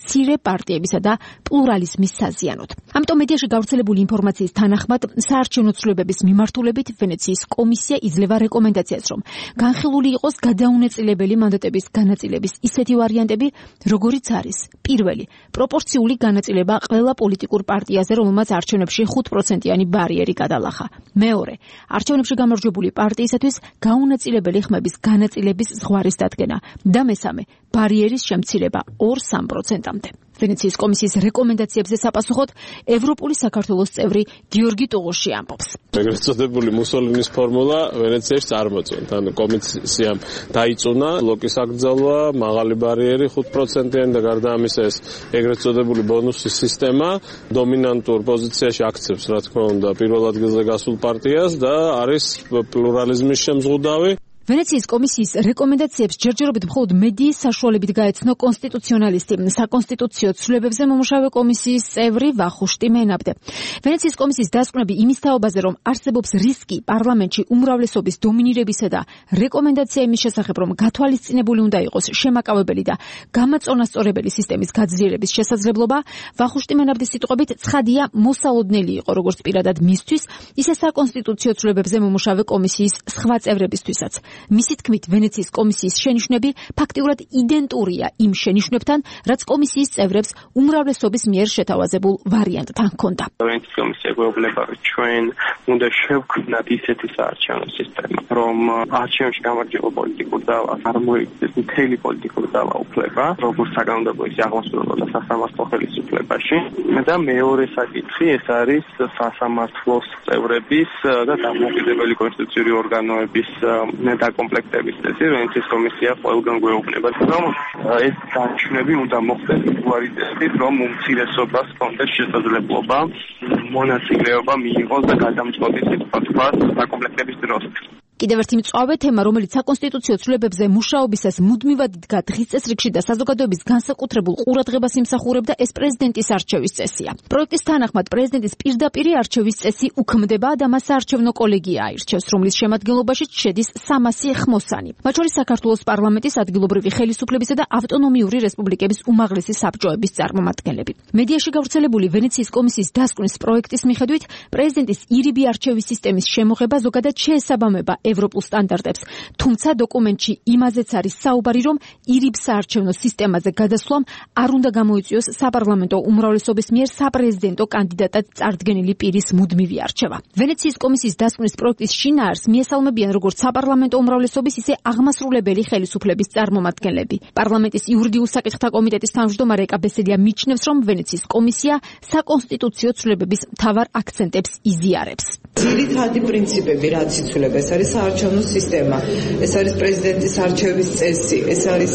S10: მცირე პარტიებისა და პლურალიზმის საზიანოდ. ამიტომ მედიაში გავრცელებული ინფორმაციის თანახმად საარჩევნო ცვლილებების მიმართულებით ვენეციის კომისია იძლევა რეკომენდაციას, რომ განხილული იყოს გადაუნაწილებელი მანდატების განაწილების ისეთი ვარიანტები, როგორიც არის: პირველი, პროპორციული განაწილება ყველა პოლიტიკურ პარტიაზე, რომელმაც არჩევნებში 5%-იანი ბარიერი გადალახა. მეორე, არჩევნებში გამარჯვებული პარტიისათვის გაუნაწილებელი ხმების განაწილების ზღვარის დადგენა და მესამე, ბარიერის შემცირება 2-3%-მდე. ვენეციის კომისიის რეკომენდაციებზე საპასუხოდ ევროპული საქართველოს წევრი გიორგი ტუღუში ამბობს.
S12: ეგრეთ წოდებული მუსოლინის ფორმულა ვენეციაში წარმოწვევთ. ანუ კომისიამ დაიწუნა ბლოკის აკრძალვა, მაღალი ბარიერი 5%-იანი და გარდა ამისა ეს ეგრეთ წოდებული ბონუსის სისტემა დომინანტურ პოზიციაში აქცევს, რა თქმა უნდა, პირველ ადგილზე გასულ პარტიას და არის პლურალიზმის შემზღუდავი.
S10: ვენეციის კომისიის რეკომენდაციებს ჯერჯერობით მხოლოდ მედიის საშუალებით გაეცნო კონსტიტუციონალისტი, საკონსტიტუციო ცვლილებებზე მომუშავე კომისიის წევრი ვახუშტი მენაბდე. ვენეციის კომისიის დასკვნები იმის თაობაზე, რომ არსებობს რისკი პარლამენტში უმრავლესობის დომინირებისა და რეკომენდაცია იმის შესახებ, რომ გათვალისწინებული უნდა იყოს შემაკავებელი და გამაწონასწორებელი სისტემის გაძლიერების შესაძლებლობა, ვახუშტი მენაბდის სიტყვებით ცხადია მოსალოდნელი იყო როგორც პირადად მისთვის, ისე საკონსტიტუციო ცვლილებებზე მომუშავე კომისიის სხვა წევრებისთვისაც. მისი თქმით, ვენეციის კომისიის შენიშვნები ფაქტიურად იდენტურია იმ შენიშვნებთან, რაც კომისიის წევრებს უმრავლესობის მიერ შეთავაზებულ ვარიანტთან ჰქონდა.
S13: ვენეციის კომისია გვეუბნება, რომ ჩვენ უნდა შევქმნათ ისეთი საარჩევნო სისტემა, რომ არჩევნებში გამარჯვებულ პოლიტიკურ ძალას არ მოიგდეს მთელი პოლიტიკური ძალა უფლება, როგორც საკანონმდებლო ისე აღმასრულებელ და სასამართლო ხელისუფლებაში. და მეორე საკითხი ეს არის სასამართლოს წევრების და დამოუკიდებელი კონსტიტუციური ორგანოების დაკომპლექტების წესი. ვენეციის კომისია ყველგან გვეუბნება, რომ ეს დანიშნები უნდა მოხდეს პოპულარიზებით, რომ უმცირესობას კონდეს შესაძლებლობა მონაწილეობა მიიღოს და გადამწყვეტის სიტყვა დაკომპლექტების დროს. კიდევ ერთი მწვავე თემა, რომელიც საკონსტიტუციო ცვლილებებზე მუშაობისას მუდმივად იდგა დღის წესრიგში და საზოგადოების განსაკუთრებულ ყურადღებას იმსახურებდა, ეს პრეზიდენტის არჩევის წესია. პროექტის თანახმად პრეზიდენტის პირდაპირი არჩევის წესი უქმდება და მას საარჩევნო კოლეგია აირჩევს, რომლის შემადგენლობაში შედის 300 ხმოსანი. მათ შორის საქართველოს პარლამენტის ადგილობრივი ხელისუფლებისა და ავტონომიური რესპუბლიკების უმაღლესი საბჭოების წარმომადგენლები. მედიაში გავრცელებული ვენეციის კომისიის დასკვნის პროექტის მიხედვით, პრეზიდენტის ირიბი არჩევის სისტემის შემოღება ზოგადად შეესაბამება ევროპულ სტანდარტებს, თუმცა დოკუმენტში იმაზეც არის საუბარი, რომ ირიბ საარჩევნო სისტემაზე გადასვლამ არ უნდა გამოიწვიოს საპარლამენტო უმრავლესობის მიერ საპრეზიდენტო კანდიდატად წარდგენილი პირის მუდმივი არჩევა. ვენეციის კომისიის დასკვნის პროექტის შინაარს მიესალმებიან როგორც საპარლამენტო უმრავლესობის, ისე აღმასრულებელი ხელისუფლების წარმომადგენლები. პარლამენტის იურიდიულ საკითხთა კომიტეტის თავმჯდომარე ეკაბესელია მიჩნევს, რომ ვენეციის კომისია საკონსტიტუციო ცვლილებების მთავარ აქცენტებს იზიარებს.
S14: ძირითადი პრინციპები, რაც იცვლება, არის საარჩევნო სისტემა, ეს არის პრეზიდენტის არჩევის წესი, ეს არის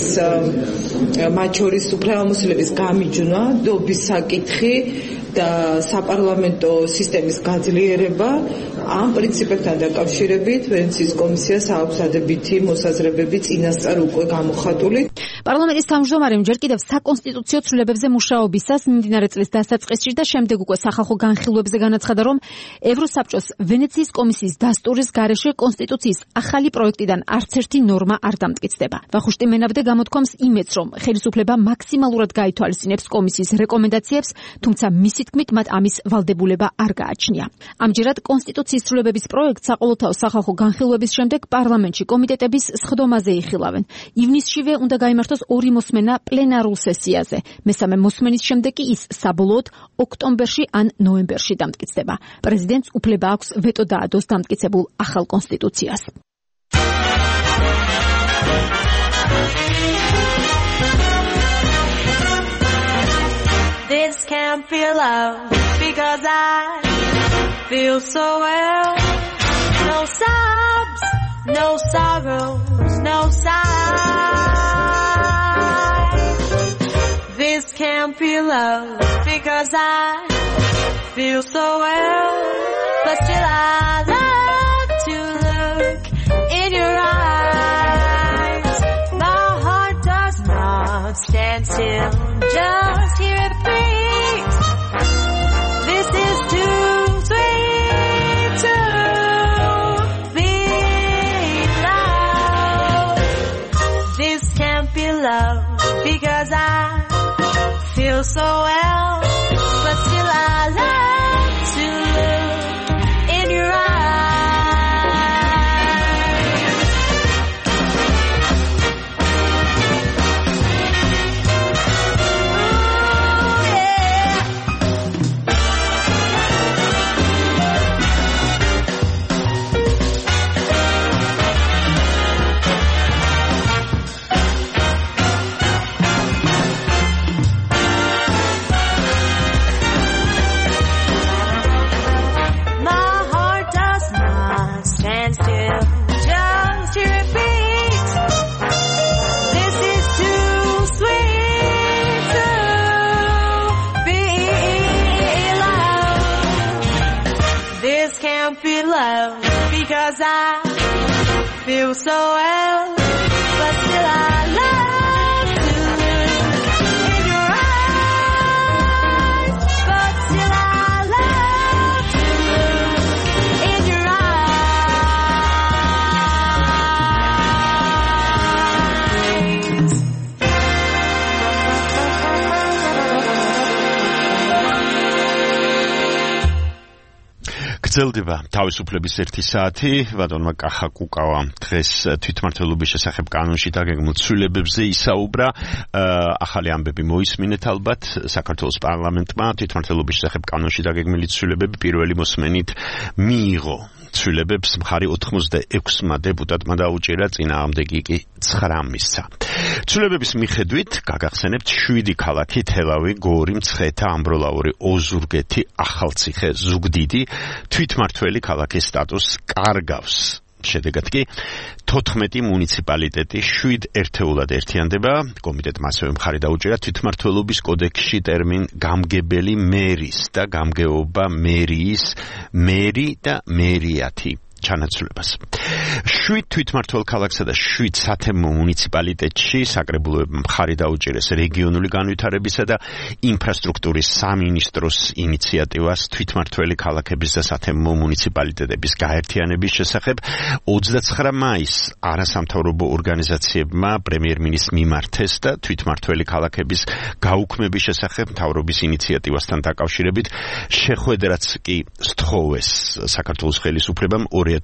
S14: მათ შორის უფლებამოსილების გამიჯვნა, დობის საკითხი და საპარლამენტო სისტემის გაძლიერება. ამ პრინციპებთან დაკავშირებით ვენეციის კომისიას აქვს ადებითი მოსაზრებები წინასწარ უკვე გამოხატული.
S10: პარლამენტის თავმჯდომარემ ჯერ კიდევ საკონსტიტუციო ცვლილებებზე მუშაობისას მიმდინარე წლის დასაწყისში და შემდეგ უკვე სახალხო განხილვებზე განაცხადა, რომ ევროსაბჭოს ვენეციის კომისიის დასტურის გარეშე კონსტიტუციის ახალი პროექტიდან არც ერთი ნორმა არ დამტკიცდება. ვახუშტი მენაბდე გამოთქვამს იმედს, რომ ხელისუფლება მაქსიმალურად გაითვალისწინებს კომისიის რეკომენდაციებს, თუმცა მისი თქმით მათ ამის ვალდებულება არ გააჩნია. ამჯერად კონსტიტუციის ცვლილებების პროექტს საყოველთაო სახალხო განხილვების შემდეგ პარლამენტში კომიტეტების სხდომაზე იხილავენ. ივნისშივე უნდა გაიმართოს ორი მოსმენა პლენარულ სესიაზე. მესამე მოსმენის შემდეგ კი ის საბოლოოდ ოქტომბერში ან ნოემბერში დამტკიცდება. პრეზიდენტს უფლება აქვს ვეტო დაადოს დამტკიცებულ ახალ კონსტიტუციას.
S5: This can't be love because I feel so well. No sobs, no sorrows, no sighs. This can't be love because I feel so well. But still I love to look in your eyes. My heart does not stand still, just hear it beat. This is too sweet to be love. This can't be love because I feel feel well because I feel so well, but still I love to look in your eyes, but still I love to look in your
S4: გრძელდება თავისუფლების 1 საათი. ბატონმა კახა კუკავა დღეს თვითმმართველობის შესახებ კანონში დაგეგმილ ცვლილებებზე ისაუბრა. ახალი ამბები მოისმინეთ ალბათ. საქართველოს პარლამენტმა თვითმმართველობის შესახებ კანონში დაგეგმილი ცვლილებები პირველი მოსმენით მიიღო. ცვლილებებს მხარი 86-მა დეპუტატმა დაუჭირა, წინააღმდეგი კი 9 მისცა. ცვლილებების მიხედვით გაგახსენებთ 7 ქალაქი: თელავი, გორი, მცხეთა, ამბროლაური, ოზურგეთი, ახალციხე, ზუგდიდი თვითმმართველი ქალაქის სტატუსს კარგავს. შედეგად კი 14 მუნიციპალიტეტი 7 ერთეულად ერთიანდება. კომიტეტმა ასევე მხარი დაუჭირა თვითმმართველობის კოდექსში ტერმინ გამგებელი მერის და გამგეობა მერიის მერი და მერიათი ჩანაცვლებას. 7 თვითმმართველ ქალაქსა და 7 სათემო მუნიციპალიტეტში საკრებულოებმა მხარი დაუჭირეს რეგიონული განვითარებისა და ინფრასტრუქტურის სამინისტროს ინიციატივას თვითმმართველი ქალაქების და სათემო მუნიციპალიტეტების გაერთიანების შესახებ. 29 მაისს არასამთავრობო ორგანიზაციებმა პრემიერ-მინისტრს მიმართეს და თვითმმართველი ქალაქების გაუქმების შესახებ მთავრობის ინიციატივასთან დაკავშირებით შეხვედრაც კი სთხოვეს. საქართველოს ხელისუფლებამ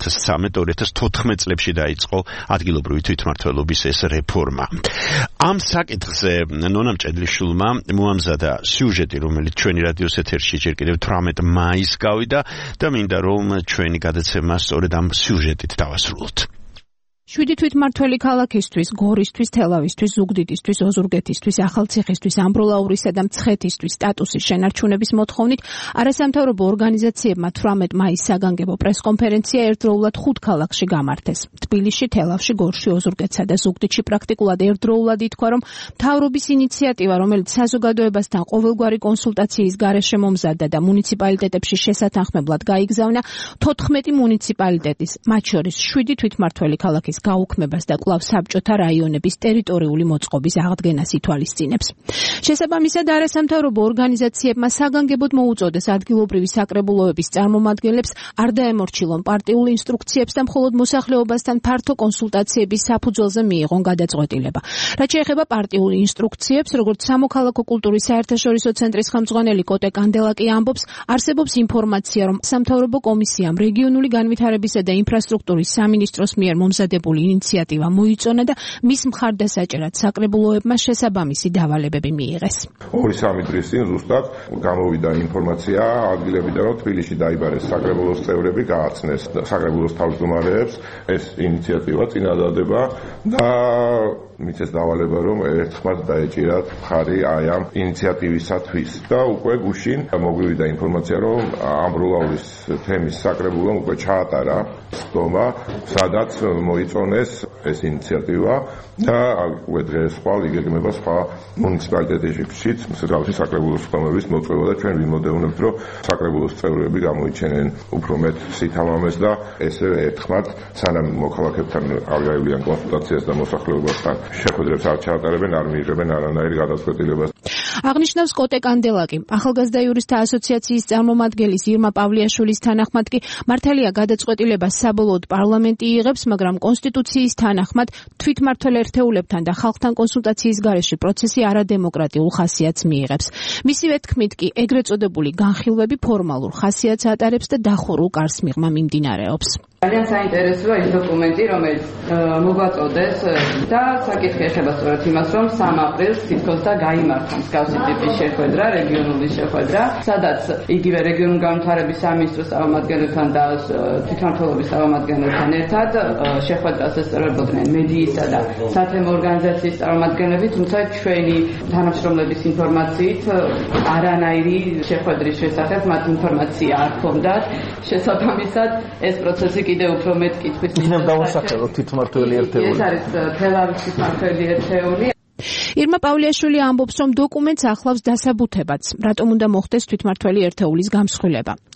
S4: 2013-2014 წლებში დაიწყო ადგილობრივი თვითმმართველობის ეს რეფორმა. ამ საკითხზე ნონა მჭედლიშვილმა მოამზადა სიუჟეტი, რომელიც ჩვენი რადიოს ეთერში ჯერ კიდევ 18 მაისს გავიდა და მინდა რომ ჩვენი გადაცემა სწორედ ამ სიუჟეტით დავასრულოთ.
S10: 7 თვითმმართველი ქალაქისთვის, გორისთვის, თელავისთვის, ზუგდიდისთვის, ოზურგეთისთვის, ახალციხისთვის, ამბროლაურისა და მცხეთისთვის სტატუსის შენარჩუნების მოთხოვნით არასამთავრობო ორგანიზაციებმა 18 მაისს საგანგებო პრესკონფერენცია ერთდროულად 5 ქალაქში გამართეს. თბილისში, თელავში, გორში, ოზურგეთსა და ზუგდიდში პრაქტიკულად ერთდროულად ითქვა, რომ მთავრობის ინიციატივა, რომელიც საზოგადოებასთან ყოველგვარი კონსულტაციის გარეშე მომზადდა და მუნიციპალიტეტებში შესათანხმებლად გაიგზავნა 14 მუნიციპალიტეტის, მათ შორის 7 თვითმმართველი ქალაქის გაუქმებას და კვლავ საბჭოთა რაიონების ტერიტორიული მოწყობის აღდგენას ითვალისწინებს. შესაბამისად, არასამთავრობო ორგანიზაციებმა საგანგებოდ მოუწოდეს ადგილობრივი საკრებულოების წარმომადგენლებს არ დაემორჩილონ პარტიულ ინსტრუქციებს და მხოლოდ მოსახლეობასთან ფართო კონსულტაციების საფუძველზე მიიღონ გადაწყვეტილება. რაც შეეხება პარტიულ ინსტრუქციებს, როგორც სამოქალაქო კულტურის საერთაშორისო ცენტრის ხელმძღვანელი კოტე კანდელაკი ამბობს, არსებობს ინფორმაცია, რომ სამთავრობო კომისიამ რეგიონული განვითარებისა და ინფრასტრუქტურის სამინისტროს მიერ მომზადებული ინიციატივა მოიწონა და მის მხარდასაჭერად საკრებულოებმა შესაბამისი დავალებები მიიღეს.
S15: 2-3 დღის წინ ზუსტად გამოვიდა ინფორმაცია ადგილებიდან, რომ თბილისში დაიბარეს საკრებულოს წევრები, გააცნეს საკრებულოს თავმჯდომარეებს ეს ინიციატივა წინადადება და მიწეს დავალება, რომ ერთხმად დაეჭირათ მხარი აი ამ ინიციატივისათვის და უკვე გუშინ მოგვივიდა ინფორმაცია, რომ ამბროლაურის თემის საკრებულომ უკვე ჩაატარა სხდომა, სადაც მოიწონეს ეს ინიციატივა და უკვე დღეს ხვალ იგეგმება სხვა მუნიციპალიტეტებშიც მსგავსი საკრებულოს სხდომების მოწვევა და ჩვენ ვიმოდევნებთ, რომ საკრებულოს წევრები გამოიჩენენ უფრო მეტ სითამამეს და ესე ერთხმად სანამ მოქალაქეებთან აღიარებიან კონსულტაციას და მოსახლეობასთან შეხვედრებს არ ჩაატარებენ, არ მიიღებენ არანაირ გადაწყვეტილებას.
S10: აღნიშნავს კოტე კანდელაკი. ახალგაზრდა იურისტთა ასოციაციის წარმომადგენლის ირმა პავლიაშვილის თანახმად კი მართალია გადაწყვეტილება საბოლოოდ პარლამენტი იღებს, მაგრამ კონსტიტუციის თანახმად თვითმმართველ ერთეულებთან და ხალხთან კონსულტაციის გარეშე პროცესი არადემოკრატიულ ხასიათს მიიღებს. მისივე თქმით კი ეგრეთ წოდებული განხილვები ფორმალურ ხასიათს ატარებს და დახურულ კარს მიღმა მიმდინარეობს.
S16: ძალიან საინტერესოა ის დოკუმენტი, რომელიც მოგვაწოდეს და საკითხი ეხება სწორედ იმას, რომ 3 აპრილს თითქოს და გაიმართა მსგავსი ტიპის შეხვედრა, რეგიონული შეხვედრა, სადაც იგივე რეგიონული განვითარების სამინისტროს წარმომადგენლებთან და თვითმმართველობის წარმომადგენლებთან ერთად შეხვედრას ესწრებოდნენ მედიისა და სათემო ორგანიზაციის წარმომადგენლები, თუმცა ჩვენი თანამშრომლების ინფორმაციით არანაირი შეხვედრის შესახებ მათ ინფორმაცია არ ჰქონდათ. შესაბამისად, ეს პროცესი კიდევ უფრო მეტ კითხვის
S17: მისდევს დავასახელოთ თვითმმართველი ერთეული.
S16: ეს არის თელავის თვითმმართველი ერთეული.
S10: ირმა პავლიაშვილი ამბობს, რომ დოკუმენტს ახლავს დასაბუთებაც, რატომ უნდა მოხდეს თვითმმართველი ერთეულის გამსხვილება.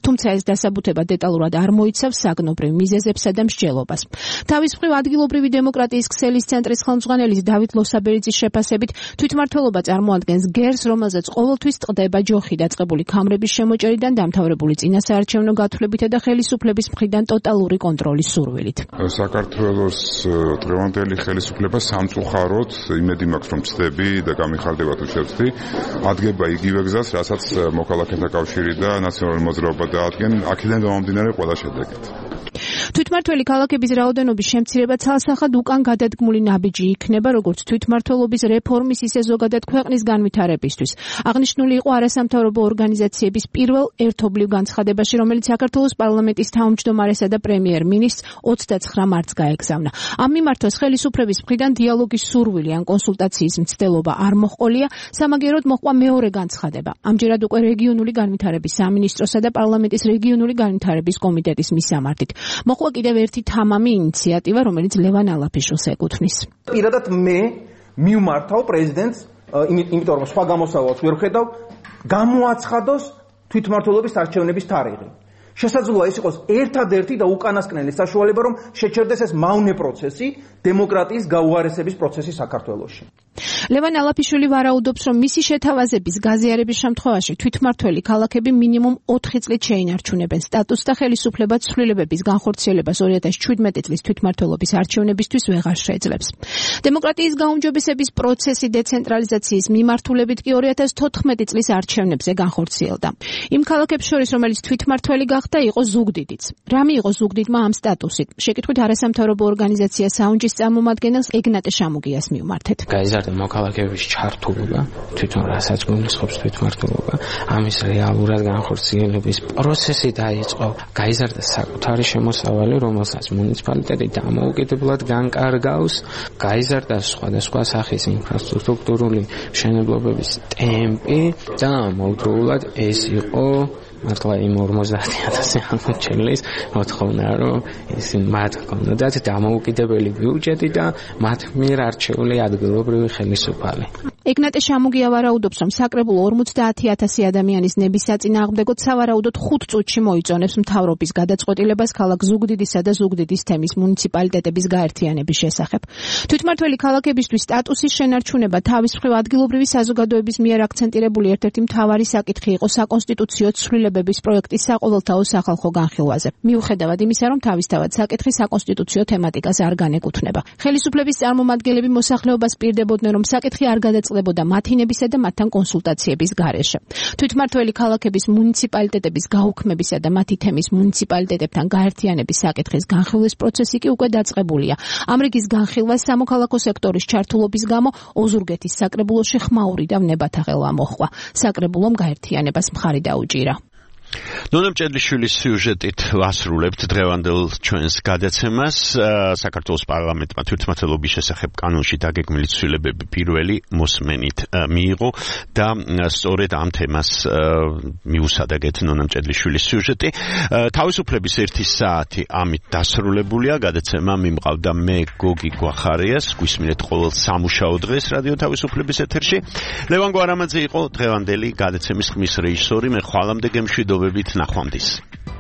S10: თუმცა ეს დასაბუთება დეტალურად არ მოიცავს საგნობრივ მიზეზებსა და მსჯელობას. თავის მხრივ ადგილობრივი დემოკრატიის ქსელის ცენტრის ხელმძღვანელის დავით ლოსაბერიძის შეფასებით თვითმმართველობა წარმოადგენს გერს, რომელზეც ყოველთვის წყდება ჯოხი დაწყებული ქამრების შემოჭერიდან დამთავრებული წინასაარჩევნო გათვლებითა და ხელისუფლების მხრიდან ტოტალური კონტროლის სურვილით.
S18: საქართველოს დღევანდელი ხელისუფლება სამწუხაროდ იმედი მაქვს რომ ცდები და გამიხარდება თუ შევცდი, ადგება იგივე გზას, რასაც მოქალაქეთა კავშირი და ნაციონალური მოძრაობა დაადგენ, აქედან გამომდინარე ყველა შედეგით.
S10: თვითმმართველი ქალაქების რაოდენობის შემცირება ცალსახად უკან გადადგმული ნაბიჯი იქნება როგორც თვითმმართველობის რეფორმის, ისე ზოგადად ქვეყნის განვითარებისთვის. აღნიშნული იყო არასამთავრობო ორგანიზაციების პირველ ერთობლივ განცხადებაში, რომელიც საქართველოს პარლამენტის თავმჯდომარესა და პრემიერ-მინისტრს 29 მარტს გაეგზავნა. ამ მიმართოს ხელისუფლების მხრიდან დიალოგის სურვილი ან კონსულტაციის მცდელობა არ მოჰყოლია, სამაგეროდ მოჰყვა მეორე განცხადება. ამჯერად უკვე რეგიონული განვითარების სამინისტროსა და პარლამენტის რეგიონული განვითარების კომიტეტის მისამართით. მოხდა კიდევ ერთი თამამი ინიციატივა, რომელიც ლევან ალაფიშვილს ეკუთვნის.
S17: პირადად მე მივმართავ პრეზიდენტს, იმიტომ რომ სხვა გამოსავალს ვერ ხედავ, გამოაცხადოს თვითმმართველობის არჩევნების თარიღი. შესაძლოა ეს იყოს ერთადერთი და უკანასკნელი საშუალება, რომ შეჩერდეს ეს მავნე პროცესი, დემოკრატიის გაუარესების პროცესი საქართველოში.
S10: ლევან ალაფიშვილი ვარაუდობს, რომ მისი შეთავაზების გაზიარების შემთხვევაში თვითმმართველი ქალაქები მინიმუმ 4 წლით შეინარჩუნებენ სტატუსს და ხელისუფლება ცვლილებების განხორციელებას 2017 წლის თვითმმართველობის არჩევნებისთვის ვეღარ შეძლებს. დემოკრატიის გაუმჯობესების პროცესი დეცენტრალიზაციის მიმართულებით კი 2014 წლის არჩევნებზე განხორციელდა. იმ ქალაქებს შორის, რომელიც თვითმმართველი გახდა, იყო ზუგდიდიც. რა მიიღო ზუგდიდმა ამ სტატუსით? შეკითხვით არასამთავრობო ორგანიზაცია საუნჯის წარმომადგენელს ეგნატე შამუგიას მივმართეთ.
S19: მოქალაქეების ჩართულობა, თვითონ რასაც გულისხმობს თვითმმართველობა, ამის რეალურად განხორციელების პროცესი დაიწყო. გაიზარდა საკუთარი შემოსავალი, რომელსაც მუნიციპალიტეტი დამოუკიდებლად განკარგავს, გაიზარდა სხვადასხვა სახის ინფრასტრუქტურული მშენებლობების ტემპი და ამავდროულად ეს იყო მართლა იმ 50,000 აღმოჩენილის მოთხოვნა, რომ ისინი მათ ჰქონდათ დამოუკიდებელი ბიუჯეტი და მათ მიერ არჩეული ადგილობრივი ხელისუფალი.
S10: ეგნატე შამუგია ვარაუდობს, რომ საკრებულო 50,000 ადამიანის ნების საწინააღმდეგოდ სავარაუდოდ 5 წუთში მოიწონებს მთავრობის გადაწყვეტილებას ქალაქ ზუგდიდისა და ზუგდიდის თემის მუნიციპალიტეტების გაერთიანების შესახებ. თვითმმართველი ქალაქებისთვის სტატუსის შენარჩუნება თავის მხრივ ადგილობრივი საზოგადოების მიერ აქცენტირებული ერთ-ერთი მთავარი საკითხი იყო საკონსტიტუციო ცვლილებების პროექტის საყოველთაო სახალხო განხილვაზე. მიუხედავად იმისა, რომ თავისთავად საკითხი საკონსტიტუციო თემატიკას არ განეკუთვნება. ხელისუფლების წარმომადგენლები მოსახლეობას პირდებოდნენ, რომ საკითხი არ გადაწყდებოდა მათინებისა და მათთან კონსულტაციების გარეშე. თვითმმართველი ქალაქების მუნიციპალიტეტების გაუქმებისა და მათი თემის მუნიციპალიტეტებთან გაერთიანების საკითხის განხილვის პროცესი კი უკვე დაწყებულია. ამ რიგის განხილვას სამოქალაქო სექტორის ჩართულობის გამო ოზურგეთის საკრებულოში ხმაური და ვნებათაღელვა მოჰყვა. საკრებულომ გაერთიანებას მხარი დაუჭირა.
S4: ნონა მჭედლიშვილის სიუჟეტით ვასრულებთ დღევანდელ ჩვენს გადაცემას. საქართველოს პარლამენტმა თვითმმართველობის შესახებ კანონში დაგეგმილი ცვლილებები პირველი მოსმენით მიიღო და სწორედ ამ თემას მიუსადაგეთ ნონა მჭედლიშვილის სიუჟეტი. თავისუფლების 1 საათი ამით დასრულებულია. გადაცემა მიმყავდა მე გოგი გვახარიას, გვისმინეთ ყოველ სამუშაო დღეს რადიო თავისუფლების ეთერში. ლევან გვარამაძე იყო დღევანდელი გადაცემის ხმის რეჟისორი. მე ხვალამდე გემშვიდობებით ნახვამდის.